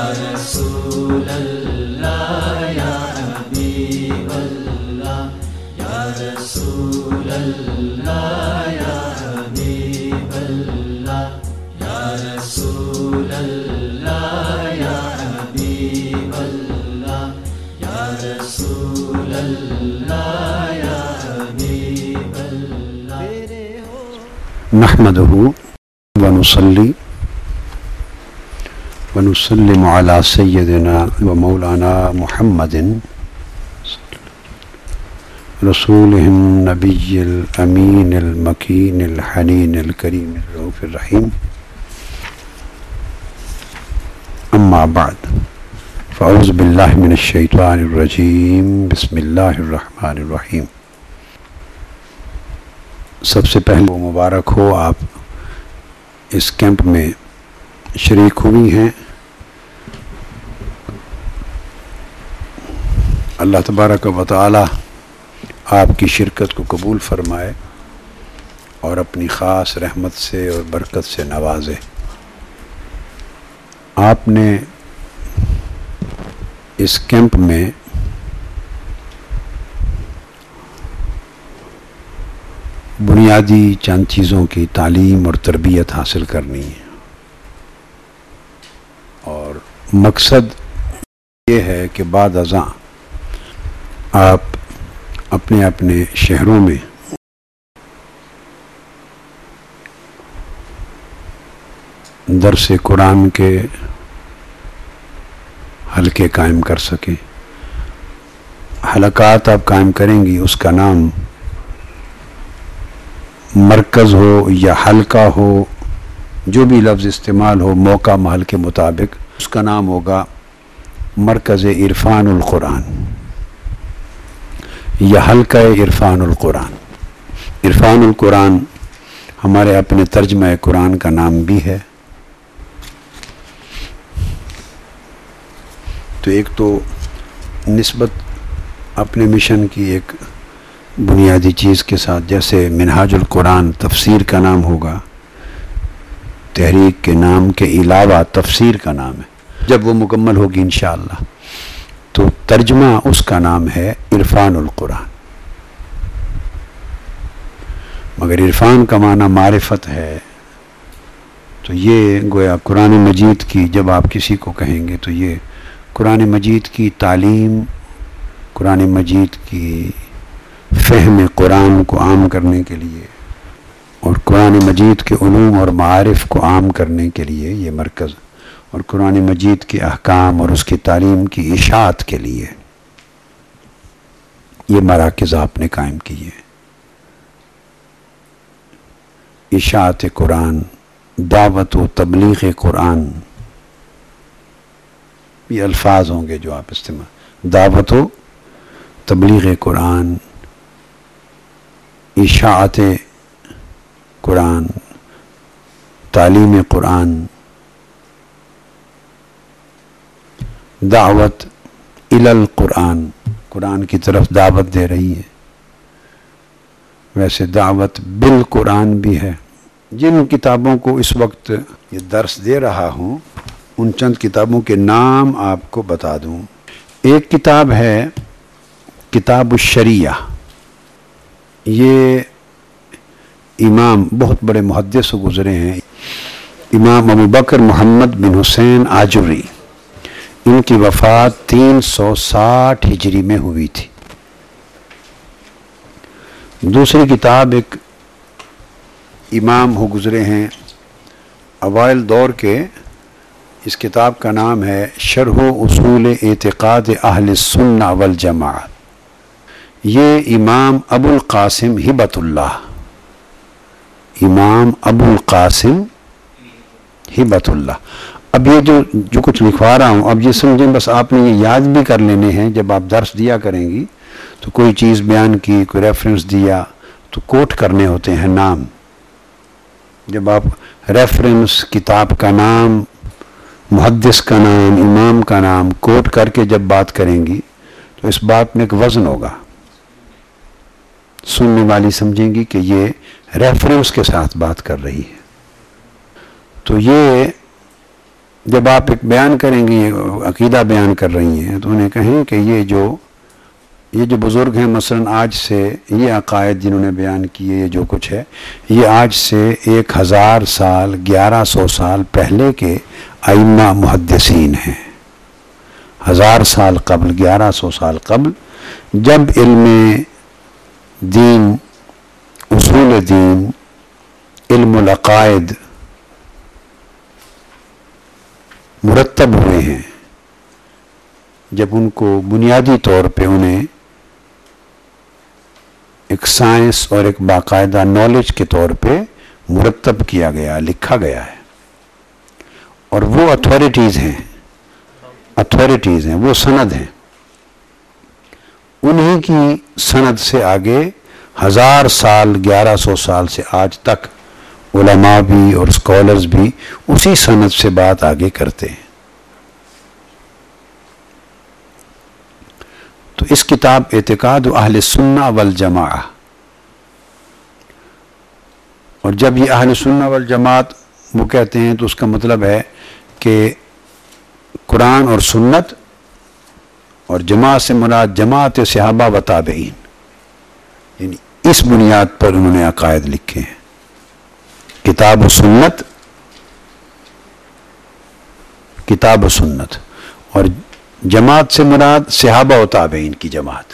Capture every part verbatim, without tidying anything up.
رسول اللہ یا حبیب اللہ یا رسول اللہ یا حبیب اللہ یا رسول اللہ یا حبیب اللہ یا رسول اللہ یا حبیب اللہ. نحمده ونصلي ونسلم على سيدنا ومولانا محمد رسوله النبي الأمين المكين الحنين الكريم الرؤوف الرحيم. أما بعد فأعوذ بالله من الشيطان الرجيم. بسم الله الرحمن الرحيم. سب سے پہلے وہ مبارک ہو آپ اس کیمپ میں شریک ہوئی ہیں. اللہ تبارک و تعالی آپ کی شرکت کو قبول فرمائے اور اپنی خاص رحمت سے اور برکت سے نوازے. آپ نے اس کیمپ میں بنیادی چند چیزوں کی تعلیم اور تربیت حاصل کرنی ہے، اور مقصد یہ ہے کہ بعد ازاں آپ اپنے اپنے شہروں میں درس قرآن کے حلقے قائم کر سکیں. حلقات آپ قائم کریں گی، اس کا نام مرکز ہو یا حلقہ ہو، جو بھی لفظ استعمال ہو موقع محل کے مطابق، اس کا نام ہوگا مرکز عرفان القرآن یا حلقہ عرفان القرآن. عرفان القرآن ہمارے اپنے ترجمہ قرآن کا نام بھی ہے. تو ایک تو نسبت اپنے مشن کی ایک بنیادی چیز کے ساتھ، جیسے منہاج القرآن تفسیر کا نام ہوگا، تحریک کے نام کے علاوہ تفسیر کا نام ہے. جب وہ مکمل ہوگی انشاءاللہ تو ترجمہ اس کا نام ہے عرفان القرآن. مگر عرفان کا معنی معرفت ہے، تو یہ گویا قرآن مجید کی، جب آپ کسی کو کہیں گے تو یہ قرآن مجید کی تعلیم، قرآن مجید کی فہم قرآن کو عام کرنے کے لیے اور قرآن مجید کے علوم اور معارف کو عام کرنے کے لیے یہ مرکز، اور قرآن مجید کے احکام اور اس کی تعلیم کی اشاعت کے لیے یہ مراکز آپ نے قائم کیے. اشاعت قرآن، دعوت و تبلیغ قرآن، یہ الفاظ ہوں گے جو آپ استعمال، دعوت و تبلیغ قرآن، اشاعت قرآن، تعلیم قرآن، دعوت الی القرآن، قرآن کی طرف دعوت دے رہی ہے. ویسے دعوت بالقرآن بھی ہے. جن کتابوں کو اس وقت یہ درس دے رہا ہوں ان چند کتابوں کے نام آپ کو بتا دوں. ایک کتاب ہے کتاب الشریعہ، یہ امام بہت بڑے محدث گزرے ہیں، امام ابو بکر محمد بن حسین آجوری. ان کی وفات تین سو ساٹھ ہجری میں ہوئی تھی. دوسری کتاب ایک امام ہو گزرے ہیں اوائل دور کے، اس کتاب کا نام ہے شرح اصول اعتقاد اہل السنہ والجماعت. یہ امام ابو القاسم ہبۃ اللہ، امام ابو القاسم ہبۃ اللہ. اب یہ جو جو کچھ لکھوا رہا ہوں، اب یہ سمجھیں بس آپ نے یہ یاد بھی کر لینے ہیں. جب آپ درس دیا کریں گی تو کوئی چیز بیان کی، کوئی ریفرنس دیا تو کوٹ کرنے ہوتے ہیں نام. جب آپ ریفرنس، کتاب کا نام، محدث کا نام، امام کا نام کوٹ کر کے جب بات کریں گی تو اس بات میں ایک وزن ہوگا. سننے والی سمجھیں گی کہ یہ ریفرنس کے ساتھ بات کر رہی ہے. تو یہ جب آپ ایک بیان کریں گے، یہ عقیدہ بیان کر رہی ہیں، تو انہیں کہیں کہ یہ جو یہ جو بزرگ ہیں مثلاً آج سے یہ عقائد جنہوں نے بیان کیے، یہ جو کچھ ہے، یہ آج سے ایک ہزار سال گیارہ سو سال پہلے کے ائمہ محدثین ہیں. ہزار سال قبل، گیارہ سو سال قبل، جب علم دین، اصول دین، علم العقائد مرتب ہوئے ہیں، جب ان کو بنیادی طور پہ انہیں ایک سائنس اور ایک باقاعدہ نالج کے طور پہ مرتب کیا گیا، لکھا گیا ہے، اور وہ اتھارٹیز ہیں اتھارٹیز ہیں وہ سند ہیں. انہی کی سند سے آگے ہزار سال، گیارہ سو سال سے آج تک علماء بھی اور اسکالرز بھی اسی سند سے بات آگے کرتے ہیں. تو اس کتاب اعتقاد اہل سنہ والجماعہ، اور جب یہ اہل سنہ والجماعت وہ کہتے ہیں تو اس کا مطلب ہے کہ قرآن اور سنت، اور جماعت سے مراد جماعت صحابہ و تابعین، یعنی اس بنیاد پر انہوں نے عقائد لکھے ہیں. کتاب و سنت، کتاب و سنت، اور جماعت سے مراد صحابہ و تابعین کی جماعت.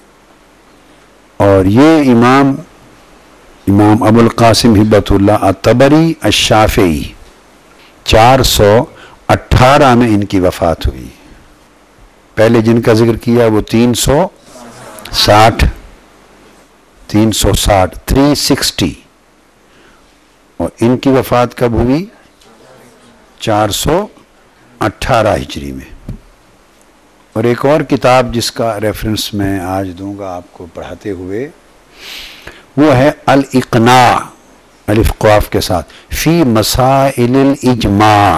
اور یہ امام امام ابو القاسم ہبت اللہ الطبری الشافعی، چار سو اٹھارہ میں ان کی وفات ہوئی. پہلے جن کا ذکر کیا وہ تین سو ساٹھ تین سو ساٹھ تھری سکسٹی، اور ان کی وفات کب ہوئی؟ چار سو اٹھارہ ہجری میں. اور ایک اور کتاب جس کا ریفرنس میں آج دوں گا آپ کو پڑھاتے ہوئے، وہ ہے الاقناع، الف قاف کے ساتھ، فی مسائل الاجماع.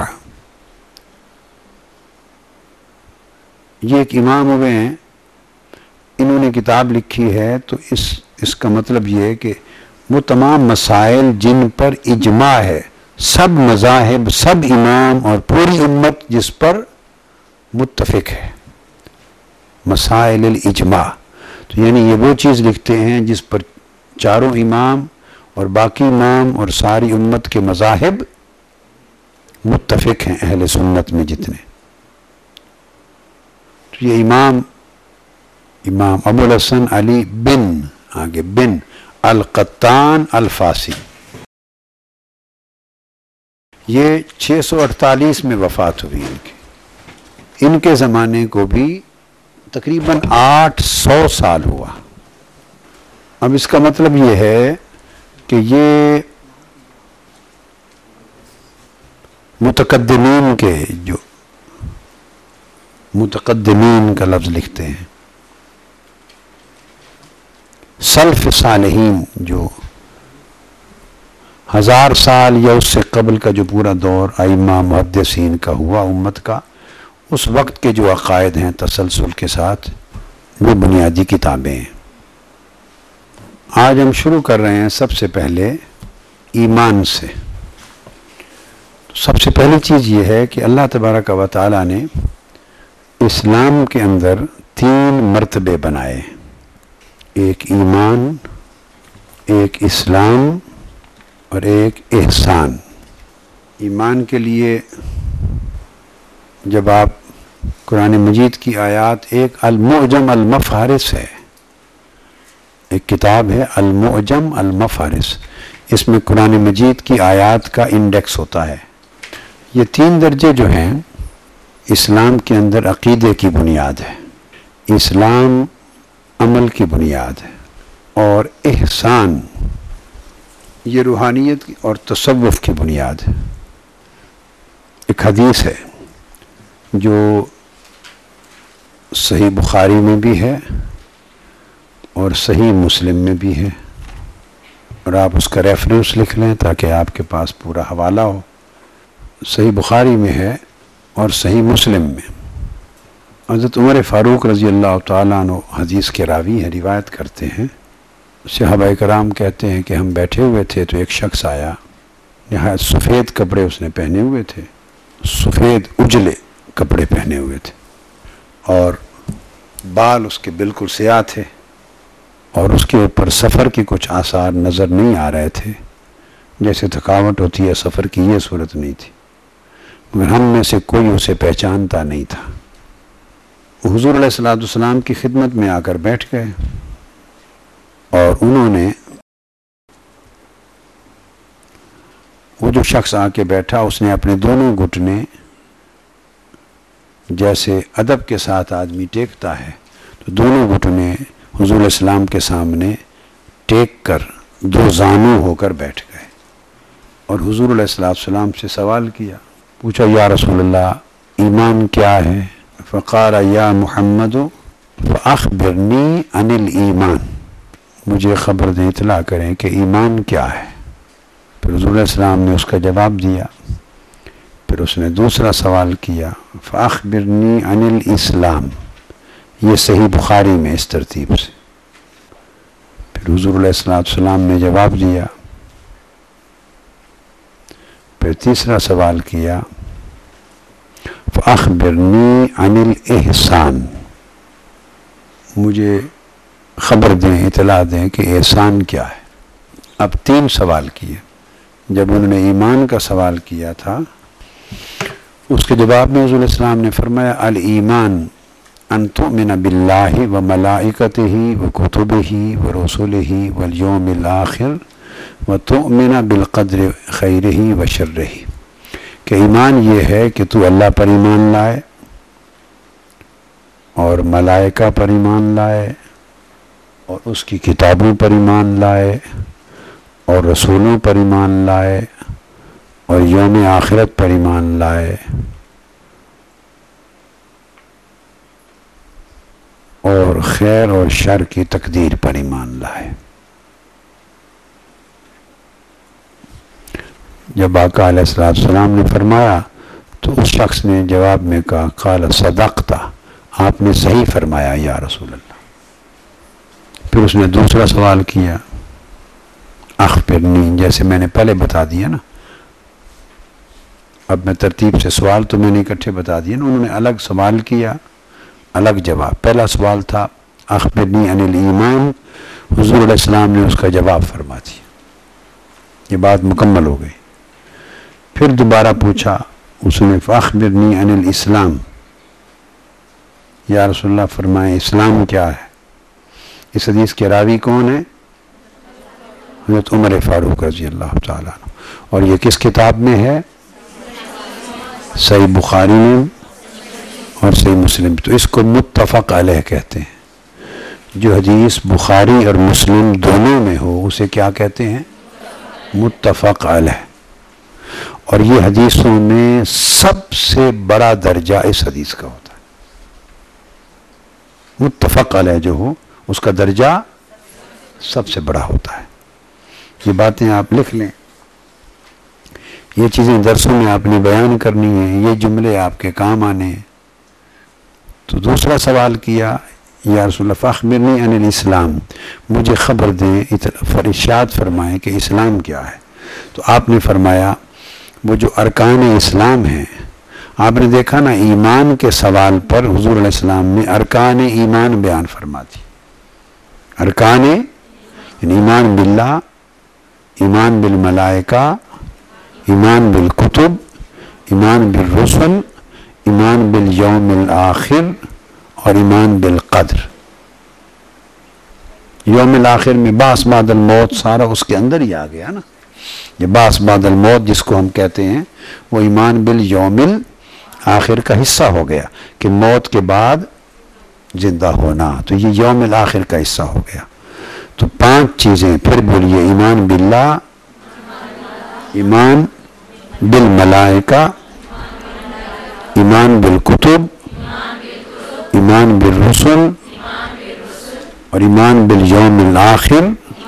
یہ ایک امام ہوئے ہیں، انہوں نے کتاب لکھی ہے، تو اس اس کا مطلب یہ ہے کہ وہ تمام مسائل جن پر اجماع ہے، سب مذاہب، سب امام اور پوری امت جس پر متفق ہے، مسائل الاجماع. تو یعنی یہ وہ چیز لکھتے ہیں جس پر چاروں امام اور باقی امام اور ساری امت کے مذاہب متفق ہیں، اہل سنت میں جتنے. تو یہ امام امام ابو الحسن علی بن آگے بن القطان الفاسی، یہ چھ سو اڑتالیس میں وفات ہوئی ان کی. ان کے زمانے کو بھی تقریباً آٹھ سو سال ہوا. اب اس کا مطلب یہ ہے کہ یہ متقدمین کے، جو متقدمین کا لفظ لکھتے ہیں، سلف صالحین، جو ہزار سال یا اس سے قبل کا جو پورا دور ائمہ محدثین کا ہوا امت کا، اس وقت کے جو عقائد ہیں تسلسل کے ساتھ، وہ بنیادی کتابیں ہیں. آج ہم شروع کر رہے ہیں سب سے پہلے ایمان سے. سب سے پہلی چیز یہ ہے کہ اللہ تبارک و تعالیٰ نے اسلام کے اندر تین مرتبے بنائے، ایک ایمان، ایک اسلام اور ایک احسان. ایمان کے لیے جب آپ قرآن مجید کی آیات، ایک المعجم المفہرس ہے، ایک کتاب ہے المعجم المفہرس، اس میں قرآن مجید کی آیات کا انڈیکس ہوتا ہے. یہ تین درجے جو ہیں اسلام کے اندر عقیدے کی بنیاد ہے، اسلام عمل کی بنیاد ہے، اور احسان یہ روحانیت اور تصوف کی بنیاد ہے. ایک حدیث ہے جو صحیح بخاری میں بھی ہے اور صحیح مسلم میں بھی ہے، اور آپ اس کا ریفرنس لکھ لیں تاکہ آپ کے پاس پورا حوالہ ہو. صحیح بخاری میں ہے اور صحیح مسلم میں. حضرت عمر فاروق رضی اللہ تعالیٰ عنہ حدیث کے راوی ہیں، روایت کرتے ہیں، صحابہ کرام کہتے ہیں کہ ہم بیٹھے ہوئے تھے تو ایک شخص آیا، نہایت سفید کپڑے اس نے پہنے ہوئے تھے، سفید اجلے کپڑے پہنے ہوئے تھے اور بال اس کے بالکل سیاہ تھے اور اس کے اوپر سفر کے کچھ آثار نظر نہیں آ رہے تھے، جیسے تھکاوٹ ہوتی ہے سفر کی، یہ صورت نہیں تھی، مگر ہم میں سے کوئی اسے پہچانتا نہیں تھا۔ حضور علیہ الصلوۃ والسلام کی خدمت میں آ کر بیٹھ گئے اور انہوں نے، وہ جو شخص آ کے بیٹھا اس نے اپنے دونوں گھٹنے جیسے ادب کے ساتھ آدمی ٹیکتا ہے تو دونوں گھٹنے حضور علیہ السلام کے سامنے ٹیک کر دو زانو ہو کر بیٹھ گئے اور حضور علیہ السلام سے سوال کیا، پوچھا یا رسول اللہ ایمان کیا ہے؟ فقال یا محمد فاخبرنی عن الایمان، مجھے خبر دیں، اطلاع کریں کہ ایمان کیا ہے۔ پھر حضور علیہ السلام نے اس کا جواب دیا، پھر اس نے دوسرا سوال کیا فاخبرنی عن الاسلام، یہ صحیح بخاری میں اس ترتیب سے۔ پھر حضور علیہ السلام نے جواب دیا، پھر تیسرا سوال کیا فاخبرنی عن الاحسان، مجھے خبر دیں، اطلاع دیں کہ احسان کیا ہے۔ اب تین سوال کیے۔ جب انہوں نے ایمان کا سوال کیا تھا اس کے جواب میں حضور علیہ السلام نے فرمایا الایمان ان تؤمن باللہ و ملائکتہ و کتبہ و رسلہ والیوم الآخر و تؤمن بالقدر خیرہ و شرہ، کہ ایمان یہ ہے کہ تو اللہ پر ایمان لائے اور ملائکہ پر ایمان لائے اور اس کی کتابوں پر ایمان لائے اور رسولوں پر ایمان لائے اور یوم آخرت پر ایمان لائے اور خیر اور شر کی تقدیر پر ایمان لائے۔ جب آقا علیہ الصلوۃ والسلام نے فرمایا تو اس شخص نے جواب میں کہا قال صدقت، آپ نے صحیح فرمایا یا رسول اللہ۔ پھر اس نے دوسرا سوال کیا اخبرنی، جیسے میں نے پہلے بتا دیا نا، اب میں ترتیب سے سوال تو میں نے اکٹھے بتا دیے نا، انہوں نے الگ سوال کیا الگ جواب۔ پہلا سوال تھا اخبرنی عن الایمان، حضور علیہ السلام نے اس کا جواب فرما دیا، یہ بات مکمل ہو گئی۔ پھر دوبارہ پوچھا اس نے فاخبرنی عن الاسلام، یا رسول اللہ فرمائے اسلام کیا ہے؟ اس حدیث کے راوی کون ہے؟ حضرت عمر فاروق رضی اللہ تعالیٰ عنہ، اور یہ کس کتاب میں ہے؟ صحیح بخاری میں اور صحیح مسلم۔ تو اس کو متفق علیہ کہتے ہیں، جو حدیث بخاری اور مسلم دونوں میں ہو اسے کیا کہتے ہیں؟ متفق علیہ۔ اور یہ حدیثوں میں سب سے بڑا درجہ اس حدیث کا ہوتا ہے، متفق علیہ جو ہو اس کا درجہ سب سے بڑا ہوتا ہے۔ یہ باتیں آپ لکھ لیں، یہ چیزیں درسوں میں آپ نے بیان کرنی ہیں، یہ جملے آپ کے کام آنے ہیں۔ تو دوسرا سوال کیا یا رسول اللہ فاخبرنی عن الاسلام، مجھے خبر دیں، ارشاد فرمائیں کہ اسلام کیا ہے۔ تو آپ نے فرمایا وہ جو ارکان اسلام ہیں، آپ نے دیکھا نا ایمان کے سوال پر حضور علیہ السلام نے ارکان ایمان بیان فرما دی۔ ارکان یعنی ایمان باللہ، ایمان بالملائکہ، ایمان بالکتب، ایمان بالرسل، ایمان بالیوم الآخر اور ایمان بالقدر۔ یوم الآخر میں بعث بعد الموت سارا اس کے اندر ہی آ گیا نا، یہ بعث بعد الموت جس کو ہم کہتے ہیں وہ ایمان بالیوم الآخر کا حصہ ہو گیا کہ موت کے بعد زندہ ہونا، تو یہ یوم الآخر کا حصہ ہو گیا۔ تو پانچ چیزیں پھر بولیے، ایمان باللہ، ایمان بالملائکہ، ایمان بالکتب، ایمان بالرسل اور ایمان بالیوم الآخر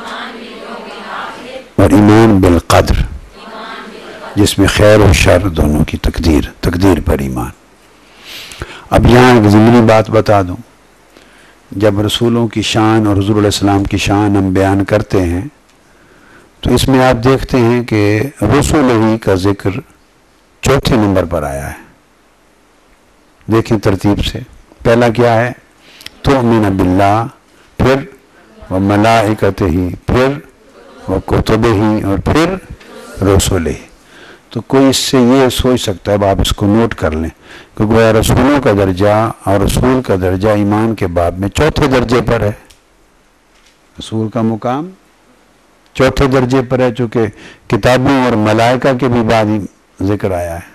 اور ایمان بالقدر، جس میں خیر و شر دونوں کی تقدیر، تقدیر پر ایمان۔ اب یہاں ایک ضمنی بات بتا دوں، جب رسولوں کی شان اور حضور علیہ السلام کی شان ہم بیان کرتے ہیں تو اس میں آپ دیکھتے ہیں کہ رسول ہی کا ذکر چوتھے نمبر پر آیا ہے. دیکھیں ترتیب سے. پہلا کیا ہے؟ تؤمن باللہ، پھر وملائکتہ، پھر وکتبہ، اور پھر رسلہ. تو کوئی اس سے یہ سوچ سکتا ہے، آپ اس کو نوٹ کر لیں کہ گویا رسولوں کا درجہ اور رسول کا درجہ ایمان کے باب میں چوتھے درجے پر ہے. رسول کا مقام چوتھے درجے پر ہے، چونکہ کتابوں اور ملائکہ کے بھی بعد ذکر آیا ہے.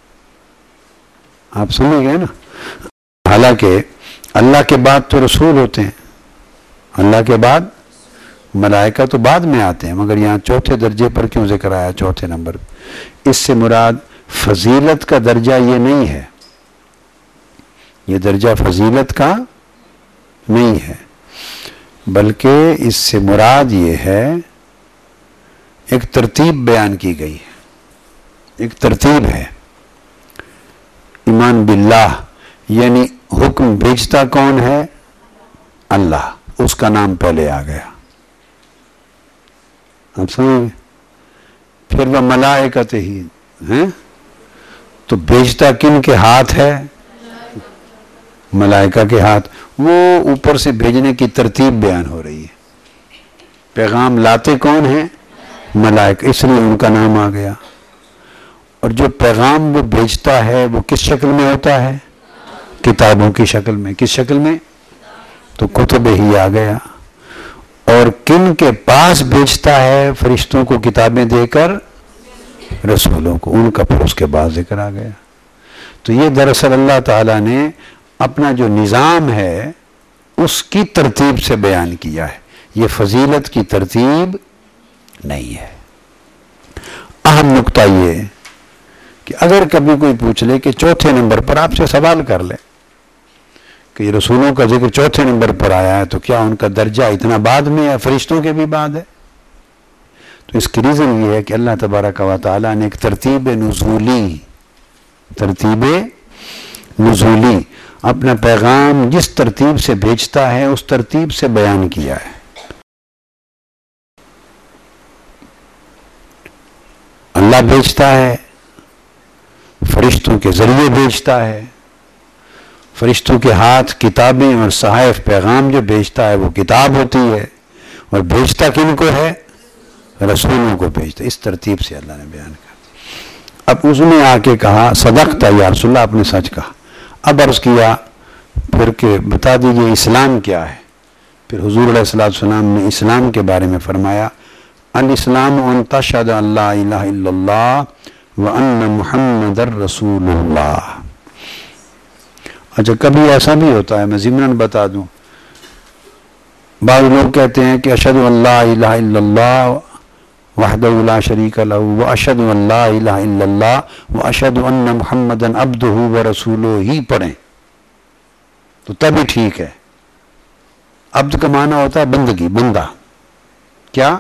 آپ سمجھ گئے نا؟ حالانکہ اللہ کے بعد تو رسول ہوتے ہیں، اللہ کے بعد ملائکہ تو بعد میں آتے ہیں، مگر یہاں چوتھے درجے پر کیوں ذکر آیا؟ چوتھے نمبر. اس سے مراد فضیلت کا درجہ یہ نہیں ہے، یہ درجہ فضیلت کا نہیں ہے، بلکہ اس سے مراد یہ ہے ایک ترتیب بیان کی گئی ہے. ایک ترتیب ہے. ایمان باللہ یعنی حکم بھیجتا کون ہے؟ اللہ. اس کا نام پہلے آ گیا. آپ سمجھیں؟ پھر وہ ملائکتہ ہی ہیں، تو بھیجتا کن کے ہاتھ ہے؟ ملائکہ کے ہاتھ. وہ اوپر سے بھیجنے کی ترتیب بیان ہو رہی ہے. پیغام لاتے کون ہیں؟ ملائکہ، اس لیے ان کا نام آ گیا. اور جو پیغام وہ بھیجتا ہے وہ کس شکل میں ہوتا ہے؟ کتابوں کی شکل میں. کس شکل میں؟ تو کتب ہی آ گیا. اور کن کے پاس بھیجتا ہے؟ فرشتوں کو کتابیں دے کر رسولوں کو. ان کا پھر اس کے بعد ذکر آ گیا. تو یہ دراصل اللہ تعالیٰ نے اپنا جو نظام ہے اس کی ترتیب سے بیان کیا ہے. یہ فضیلت کی ترتیب نہیں ہے. اہم نقطہ یہ کہ اگر کبھی کوئی پوچھ لے کہ چوتھے نمبر پر آپ سے سوال کر لے کہ یہ رسولوں کا ذکر چوتھے نمبر پر آیا ہے تو کیا ان کا درجہ اتنا بعد میں ہے؟ فرشتوں کے بھی بعد ہے. تو اس کی ریزن یہ ہے کہ اللہ تبارک و تعالیٰ نے ایک ترتیب نزولی ترتیب نزولی اپنا پیغام جس ترتیب سے بھیجتا ہے اس ترتیب سے بیان کیا ہے. اللہ بھیجتا ہے، فرشتوں کے ذریعے بھیجتا ہے. فرشتوں کے ہاتھ کتابیں اور صحائف پیغام جو بھیجتا ہے وہ کتاب ہوتی ہے، اور بھیجتا کن کو ہے؟ رسولوں کو بھیجتا. اس ترتیب سے اللہ نے بیان کیا. اب اس نے آ کے کہا صدقت یا رسول اللہ، آپ نے سچ کہا. اب عرض کیا پھر کہ بتا دیجئے اسلام کیا ہے. پھر حضور علیہ الصلوۃ والسلام نے اسلام کے بارے میں فرمایا الاسلام ان تشہد ان لا الہ الا اللہ وان محمد رسول اللہ. اچھا کبھی ایسا بھی ہوتا ہے، میں ضمناً بتا دوں، بعض لوگ کہتے ہیں کہ اشہد ان لا الہ الا اللہ وحدہ لا شریک لہ واشہد ان لا الہ الا اللہ واشہد ان محمدا عبدہ ورسولہ ہی پڑھیں تو تبھی ٹھیک ہے. عبد کا معنی ہوتا ہے بندگی، بندہ. کیا؟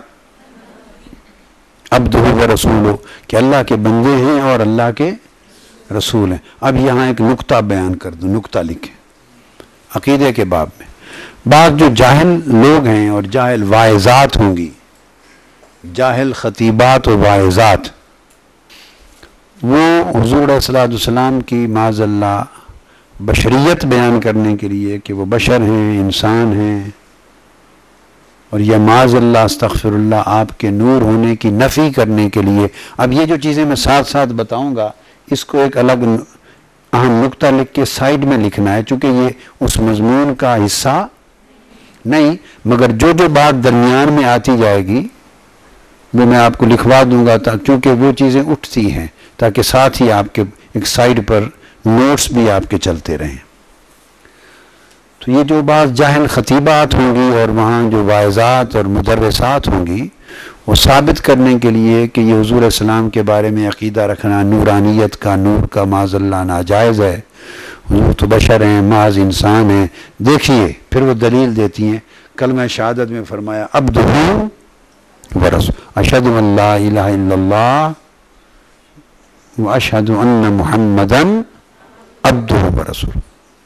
عبدہ ورسولہ، کہ اللہ کے بندے ہیں اور اللہ کے رسول ہیں. اب یہاں ایک نقطہ بیان کر دوں، نقطہ لکھیں عقیدے کے باب میں. بعض جو جاہل لوگ ہیں اور جاہل واعظات ہوں گی، جاہل خطیبات اور واعظات، وہ حضور علیہ الصلوۃ والسلام کی معاذ اللہ بشریت بیان کرنے کے لیے کہ وہ بشر ہیں، انسان ہیں، اور یہ معاذ اللہ استغفر اللہ آپ کے نور ہونے کی نفی کرنے کے لیے. اب یہ جو چیزیں میں ساتھ ساتھ بتاؤں گا اس کو ایک الگ اہم نقطہ لکھ کے سائڈ میں لکھنا ہے، چونکہ یہ اس مضمون کا حصہ نہیں، مگر جو جو بات درمیان میں آتی جائے گی وہ میں آپ کو لکھوا دوں گا، کیونکہ وہ چیزیں اٹھتی ہیں تاکہ ساتھ ہی آپ کے ایک سائڈ پر نوٹس بھی آپ کے چلتے رہیں. تو یہ جو بعض جاہل خطیبات ہوں گی اور وہاں جو واعظات اور مدرسات ہوں گی، وہ ثابت کرنے کے لیے کہ یہ حضور علیہ السلام کے بارے میں عقیدہ رکھنا نورانیت کا، نور کا معاذ اللہ ناجائز ہے، حضور تو بشر ہیں، محض انسان ہیں. دیکھیے پھر وہ دلیل دیتی ہیں. کلمہ شہادت میں فرمایا عبدہ ورسول، اشہد ان لا الہ الا اللہ واشہد ان محمدا عبدہ ورسول.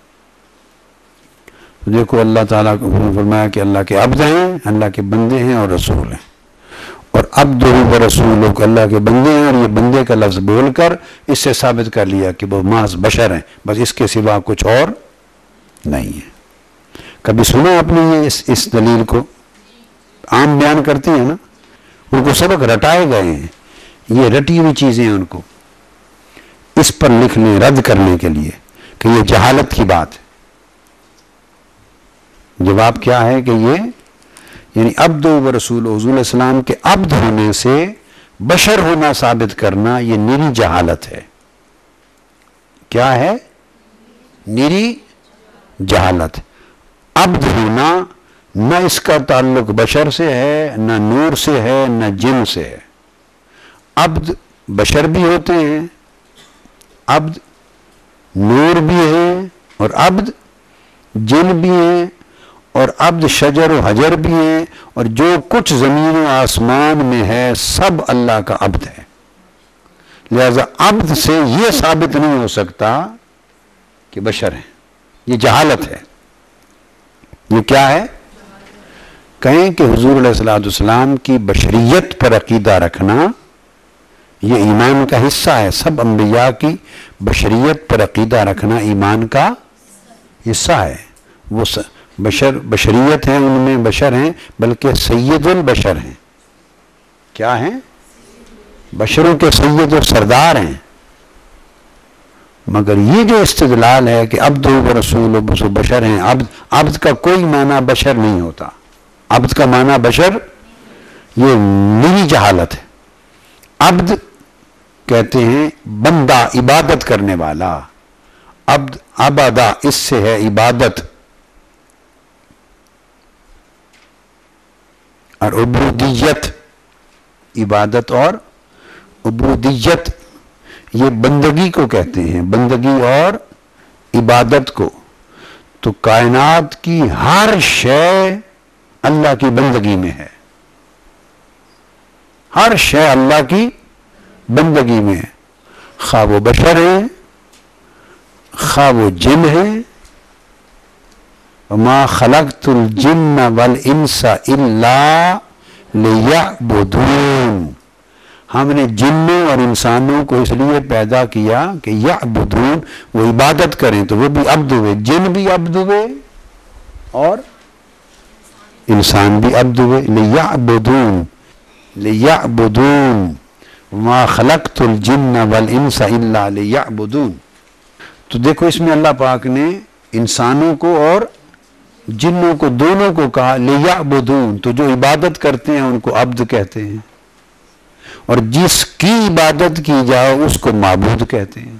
دیکھو اللہ تعالیٰ کو فرمایا کہ اللہ کے عبد ہیں، اللہ کے بندے ہیں اور رسول ہیں. اور عبدہ و رسولہ کہ اللہ کے بندے ہیں، اور یہ بندے کا لفظ بول کر اس سے ثابت کر لیا کہ وہ محض بشر ہیں، بس اس کے سوا کچھ اور نہیں ہے۔ کبھی سنا آپ نے یہ اس, اس دلیل کو؟ عام بیان کرتی ہیں نا، ان کو سبق رٹائے گئے ہیں، یہ رٹی ہوئی چیزیں ان کو اس پر لکھنے رد کرنے کے لیے کہ یہ جہالت کی بات ہے۔ جواب کیا ہے کہ یہ یعنی عبد و رسول حضور علیہ السلام کے عبد ہونے سے بشر ہونا ثابت کرنا یہ نری جہالت ہے۔ کیا ہے؟ نری جہالت۔ عبد ہونا نہ اس کا تعلق بشر سے ہے، نہ نور سے ہے، نہ جن سے ہے۔ عبد بشر بھی ہوتے ہیں، عبد نور بھی ہیں، اور عبد جن بھی ہیں، اور عبد شجر و حجر بھی ہیں، اور جو کچھ زمین و آسمان میں ہے سب اللہ کا عبد ہے۔ لہذا عبد سے یہ ثابت نہیں ہو سکتا کہ بشر ہیں، یہ جہالت ہے۔ یہ کیا ہے؟ کہیں کہ حضور علیہ الصلوۃ والسلام کی بشریت پر عقیدہ رکھنا یہ ایمان کا حصہ ہے۔ سب انبیاء کی بشریت پر عقیدہ رکھنا ایمان کا حصہ ہے۔ وہ بشر بشریت ہیں، ان میں بشر ہیں، بلکہ سید البشر ہیں۔ کیا ہیں؟ بشروں کے سید و سردار ہیں۔ مگر یہ جو استدلال ہے کہ عبد و رسول و بشر ہیں، عبد عبد کا کوئی معنی بشر نہیں ہوتا۔ عبد کا معنی بشر یہ نری جہالت ہے۔ عبد کہتے ہیں بندہ، عبادت کرنے والا۔ عبد عبادہ اس سے ہے عبادت، اور عبودیت عبادت اور عبودیت یہ بندگی کو کہتے ہیں، بندگی اور عبادت کو۔ تو کائنات کی ہر شے اللہ کی بندگی میں ہے، ہر شے اللہ کی بندگی میں ہے، خواہ وہ بشر ہیں، خواہ وہ جن ہیں۔ وَمَا خَلَقْتُ الْجِنَّ وَالْإِنسَ إِلَّا لِيَعْبُدُونَ، ہم نے جنوں اور انسانوں کو اس لیے پیدا کیا کہ یعبدون، وہ عبادت کریں، تو وہ بھی عبد ہوئے، جن بھی عبد ہوئے اور انسان بھی عبد ہوئے۔ لیعبدون لیعبدون وما خلقت الجن والانس الا لیعبدون۔ تو دیکھو اس میں اللہ پاک نے انسانوں کو اور جنوں کو دونوں کو کہا لیعبدون، تو جو عبادت کرتے ہیں ان کو عبد کہتے ہیں، اور جس کی عبادت کی جائے اس کو معبود کہتے ہیں۔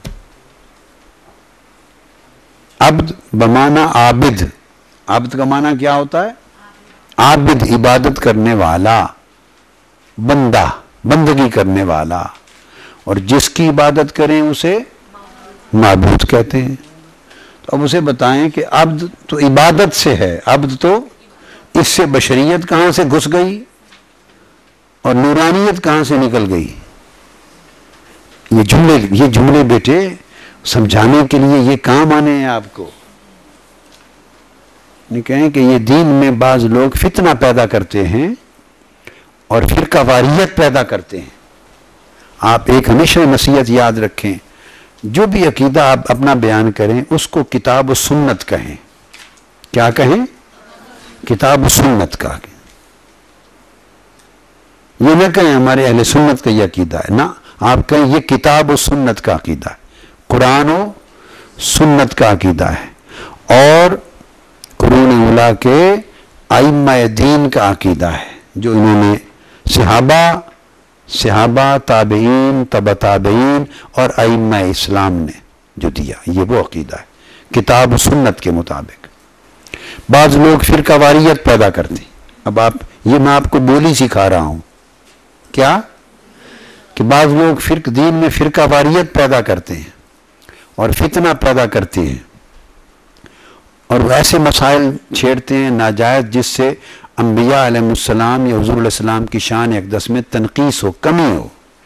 عبد بمعنی عابد، عبد کا معنی کیا ہوتا ہے؟ عابد، عبادت کرنے والا، بندہ، بندگی کرنے والا، اور جس کی عبادت کریں اسے معبود کہتے ہیں۔ تو اب اسے بتائیں کہ عبد تو عبادت سے ہے، عبد تو اس سے بشریت کہاں سے گھس گئی اور نورانیت کہاں سے نکل گئی؟ یہ جملے یہ جملے بیٹے سمجھانے کے لیے یہ کام آنے ہیں آپ کو۔ نہیں کہیں کہ یہ دین میں بعض لوگ فتنہ پیدا کرتے ہیں اور فرقہ واریت پیدا کرتے ہیں۔ آپ ایک ہمیشہ نصیحت یاد رکھیں، جو بھی عقیدہ آپ اپنا بیان کریں اس کو کتاب و سنت کہیں۔ کیا کہیں؟ کتاب و سنت کا۔ یہ نہ کہیں ہمارے اہل سنت کا یہ عقیدہ ہے، نہ، آپ کہیں یہ کتاب و سنت کا عقیدہ ہے، قرآن و سنت کا عقیدہ ہے، اور قرون اولیٰ کے ائمہ دین کا عقیدہ ہے، جو انہوں نے صحابہ صحابہ تابعین تبع تابعین اور ائمہ اسلام نے جو دیا، یہ وہ عقیدہ ہے کتاب و سنت کے مطابق۔ بعض لوگ فرقہ واریت پیدا کرتے ہیں۔ اب آپ یہ میں آپ کو بولی سکھا رہا ہوں، کیا کہ بعض لوگ فرق دین میں فرقہ واریت پیدا کرتے ہیں اور فتنہ پیدا کرتے ہیں، اور وہ ایسے مسائل چھیڑتے ہیں ناجائز جس سے انبیاء علیہ السلام یا حضور علیہ السلام کی شان اقدس میں تنقیص ہو، کمی ہو۔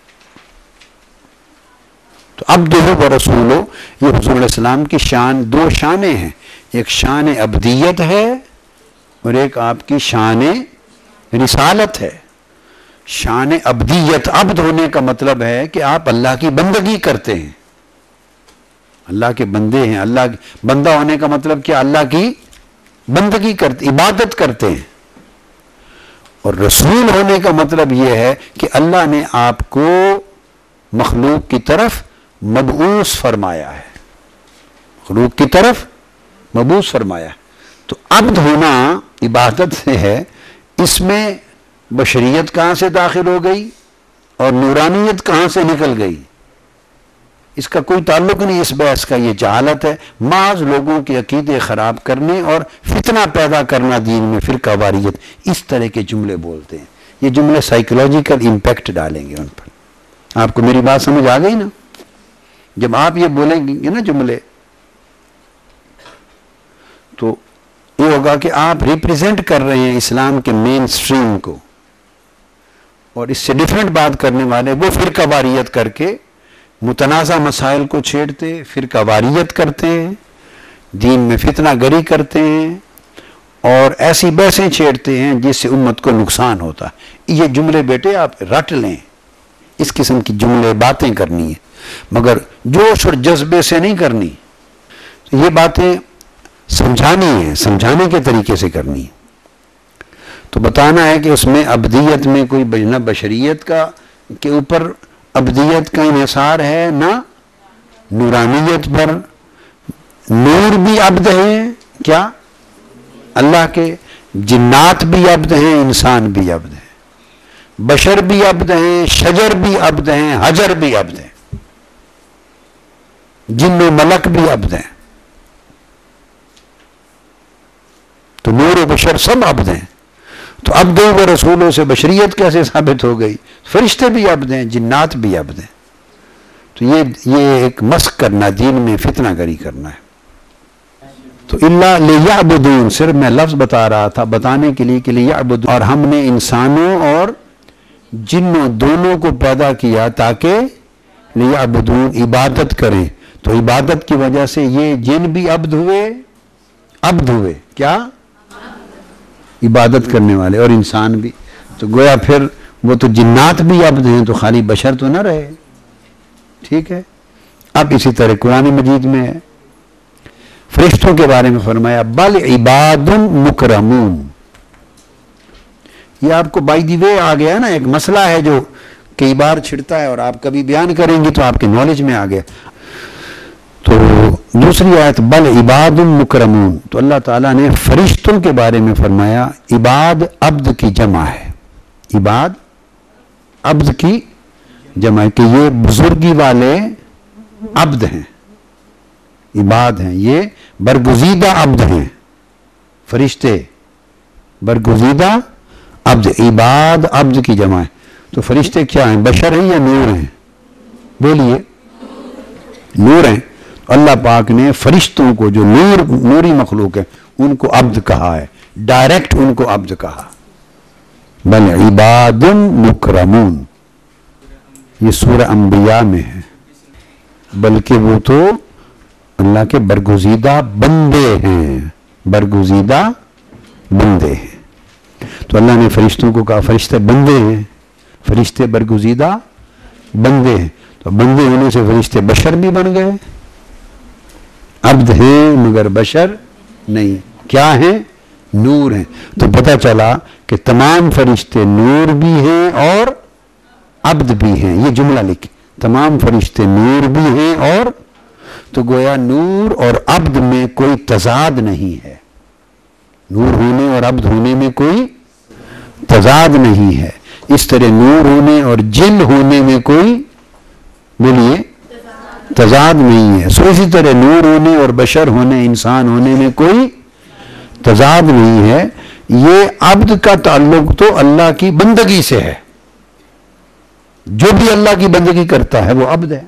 تو عبدہ و رسولہ یہ حضور علیہ السلام کی شان، دو شانیں ہیں، ایک شان عبدیت ہے اور ایک آپ کی شان رسالت ہے۔ شان عبدیت، عبد ہونے کا مطلب ہے کہ آپ اللہ کی بندگی کرتے ہیں، اللہ کے بندے ہیں. اللہ بندہ ہونے کا مطلب کیا؟ اللہ کی بندگی کرتے، عبادت کرتے ہیں. اور رسول ہونے کا مطلب یہ ہے کہ اللہ نے آپ کو مخلوق کی طرف مبعوث فرمایا ہے، مخلوق کی طرف مبعوث فرمایا ہے. تو عبد ہونا عبادت سے ہے. اس میں بشریت کہاں سے داخل ہو گئی اور نورانیت کہاں سے نکل گئی؟ اس کا کوئی تعلق نہیں. اس بحث کا یہ جہالت ہے، محض لوگوں کے عقیدے خراب کرنے اور فتنہ پیدا کرنا دین میں، فرقہ واریت، اس طرح کے جملے بولتے ہیں. یہ جملے سائیکولوجیکل امپیکٹ ڈالیں گے ان پر. آپ کو میری بات سمجھ آ گئی نا؟ جب آپ یہ بولیں گے نا جملے، تو یہ ہوگا کہ آپ ریپریزنٹ کر رہے ہیں اسلام کے مین سٹریم کو، اور اس سے ڈیفرنٹ بات کرنے والے وہ فرقہ واریت کر کے متنازع مسائل کو چھیڑتے، فرقہ واریت کرتے ہیں، دین میں فتنہ گری کرتے ہیں، اور ایسی بحثیں چھیڑتے ہیں جس سے امت کو نقصان ہوتا ہے. یہ جملے بیٹے آپ رٹ لیں، اس قسم کی جملے باتیں کرنی ہیں، مگر جوش اور جذبے سے نہیں کرنی. یہ باتیں سمجھانی ہے، سمجھانے کے طریقے سے کرنی ہے. تو بتانا ہے کہ اس میں ابدیت میں کوئی نہ بشریت کا کے اوپر ابدیت کا انحصار ہے، نہ نورانیت پر. نور بھی عبد ہیں، کیا؟ اللہ کے. جنات بھی عبد ہیں، انسان بھی عبد ہیں، بشر بھی عبد ہیں، شجر بھی عبد ہیں، حجر بھی عبد ہیں، جن و ملک بھی عبد ہیں. تو نور و بشر سب عبد ہیں. تو عبدوں و رسولوں سے بشریت کیسے ثابت ہو گئی؟ فرشتے بھی عبد ہیں، جنات بھی عبد ہیں. تو یہ یہ ایک مسخ کرنا، دین میں فتنہ گری کرنا ہے. تو اللہ لیعبدون، صرف میں لفظ بتا رہا تھا بتانے کے لیے کہ لیعبدون. اور ہم نے انسانوں اور جنوں دونوں کو پیدا کیا تاکہ لیعبدون، عبادت کریں. تو عبادت کی وجہ سے یہ جن بھی عبد ہوئے، عبد ہوئے، کیا؟ عبادت کرنے والے، اور انسان بھی. تو گویا پھر وہ تو جنات بھی عبد ہیں، تو خالی بشر تو نہ رہے. ٹھیک ہے. اب اسی طرح قرآن مجید میں فرشتوں کے بارے میں فرمایا بل عباد مکرمون. یہ آپ کو بائی دی وے آ گیا نا، ایک مسئلہ ہے جو کئی بار چھڑتا ہے اور آپ کبھی بیان کریں گے تو آپ کے نالج میں آ گیا. تو دوسری آیت بل عباد مکرمون، تو اللہ تعالیٰ نے فرشتوں کے بارے میں فرمایا عباد عبد کی جمع ہے. عباد عبد کی جمع ہے کہ یہ بزرگی والے عبد ہیں، عباد ہیں، یہ برگزیدہ عبد ہیں. فرشتے برگزیدہ عبد، عباد عبد کی جمع ہے. تو فرشتے کیا ہیں؟ بشر ہیں یا نور ہیں؟ بولیے. نور ہیں. اللہ پاک نے فرشتوں کو جو نور نوری مخلوق ہے ان کو عبد کہا ہے، ڈائریکٹ ان کو عبد کہا. بل عباد مکرمون، یہ سورہ انبیاء میں ہے. بلکہ وہ تو اللہ کے برگزیدہ بندے ہیں، برگزیدہ بندے ہیں. تو اللہ نے فرشتوں کو کہا فرشتے بندے ہیں، فرشتے برگزیدہ بندے ہیں. تو بندے ہونے سے فرشتے بشر بھی بن گئے. عبد ہیں مگر بشر نہیں. کیا ہیں؟ نور ہیں. تو پتہ چلا کہ تمام فرشتے نور بھی ہیں اور عبد بھی ہیں. یہ جملہ لکھ، تمام فرشتے نور بھی ہیں اور، تو گویا نور اور عبد میں کوئی تضاد نہیں ہے. نور ہونے اور عبد ہونے میں کوئی تضاد نہیں ہے. اس طرح نور ہونے اور جن ہونے میں کوئی، بولیے، تضاد نہیں ہے. سو اسی طرح نور ہونے اور بشر ہونے، انسان ہونے میں کوئی تضاد نہیں ہے. یہ عبد کا تعلق تو اللہ کی بندگی سے ہے. جو بھی اللہ کی بندگی کرتا ہے وہ عبد ہے.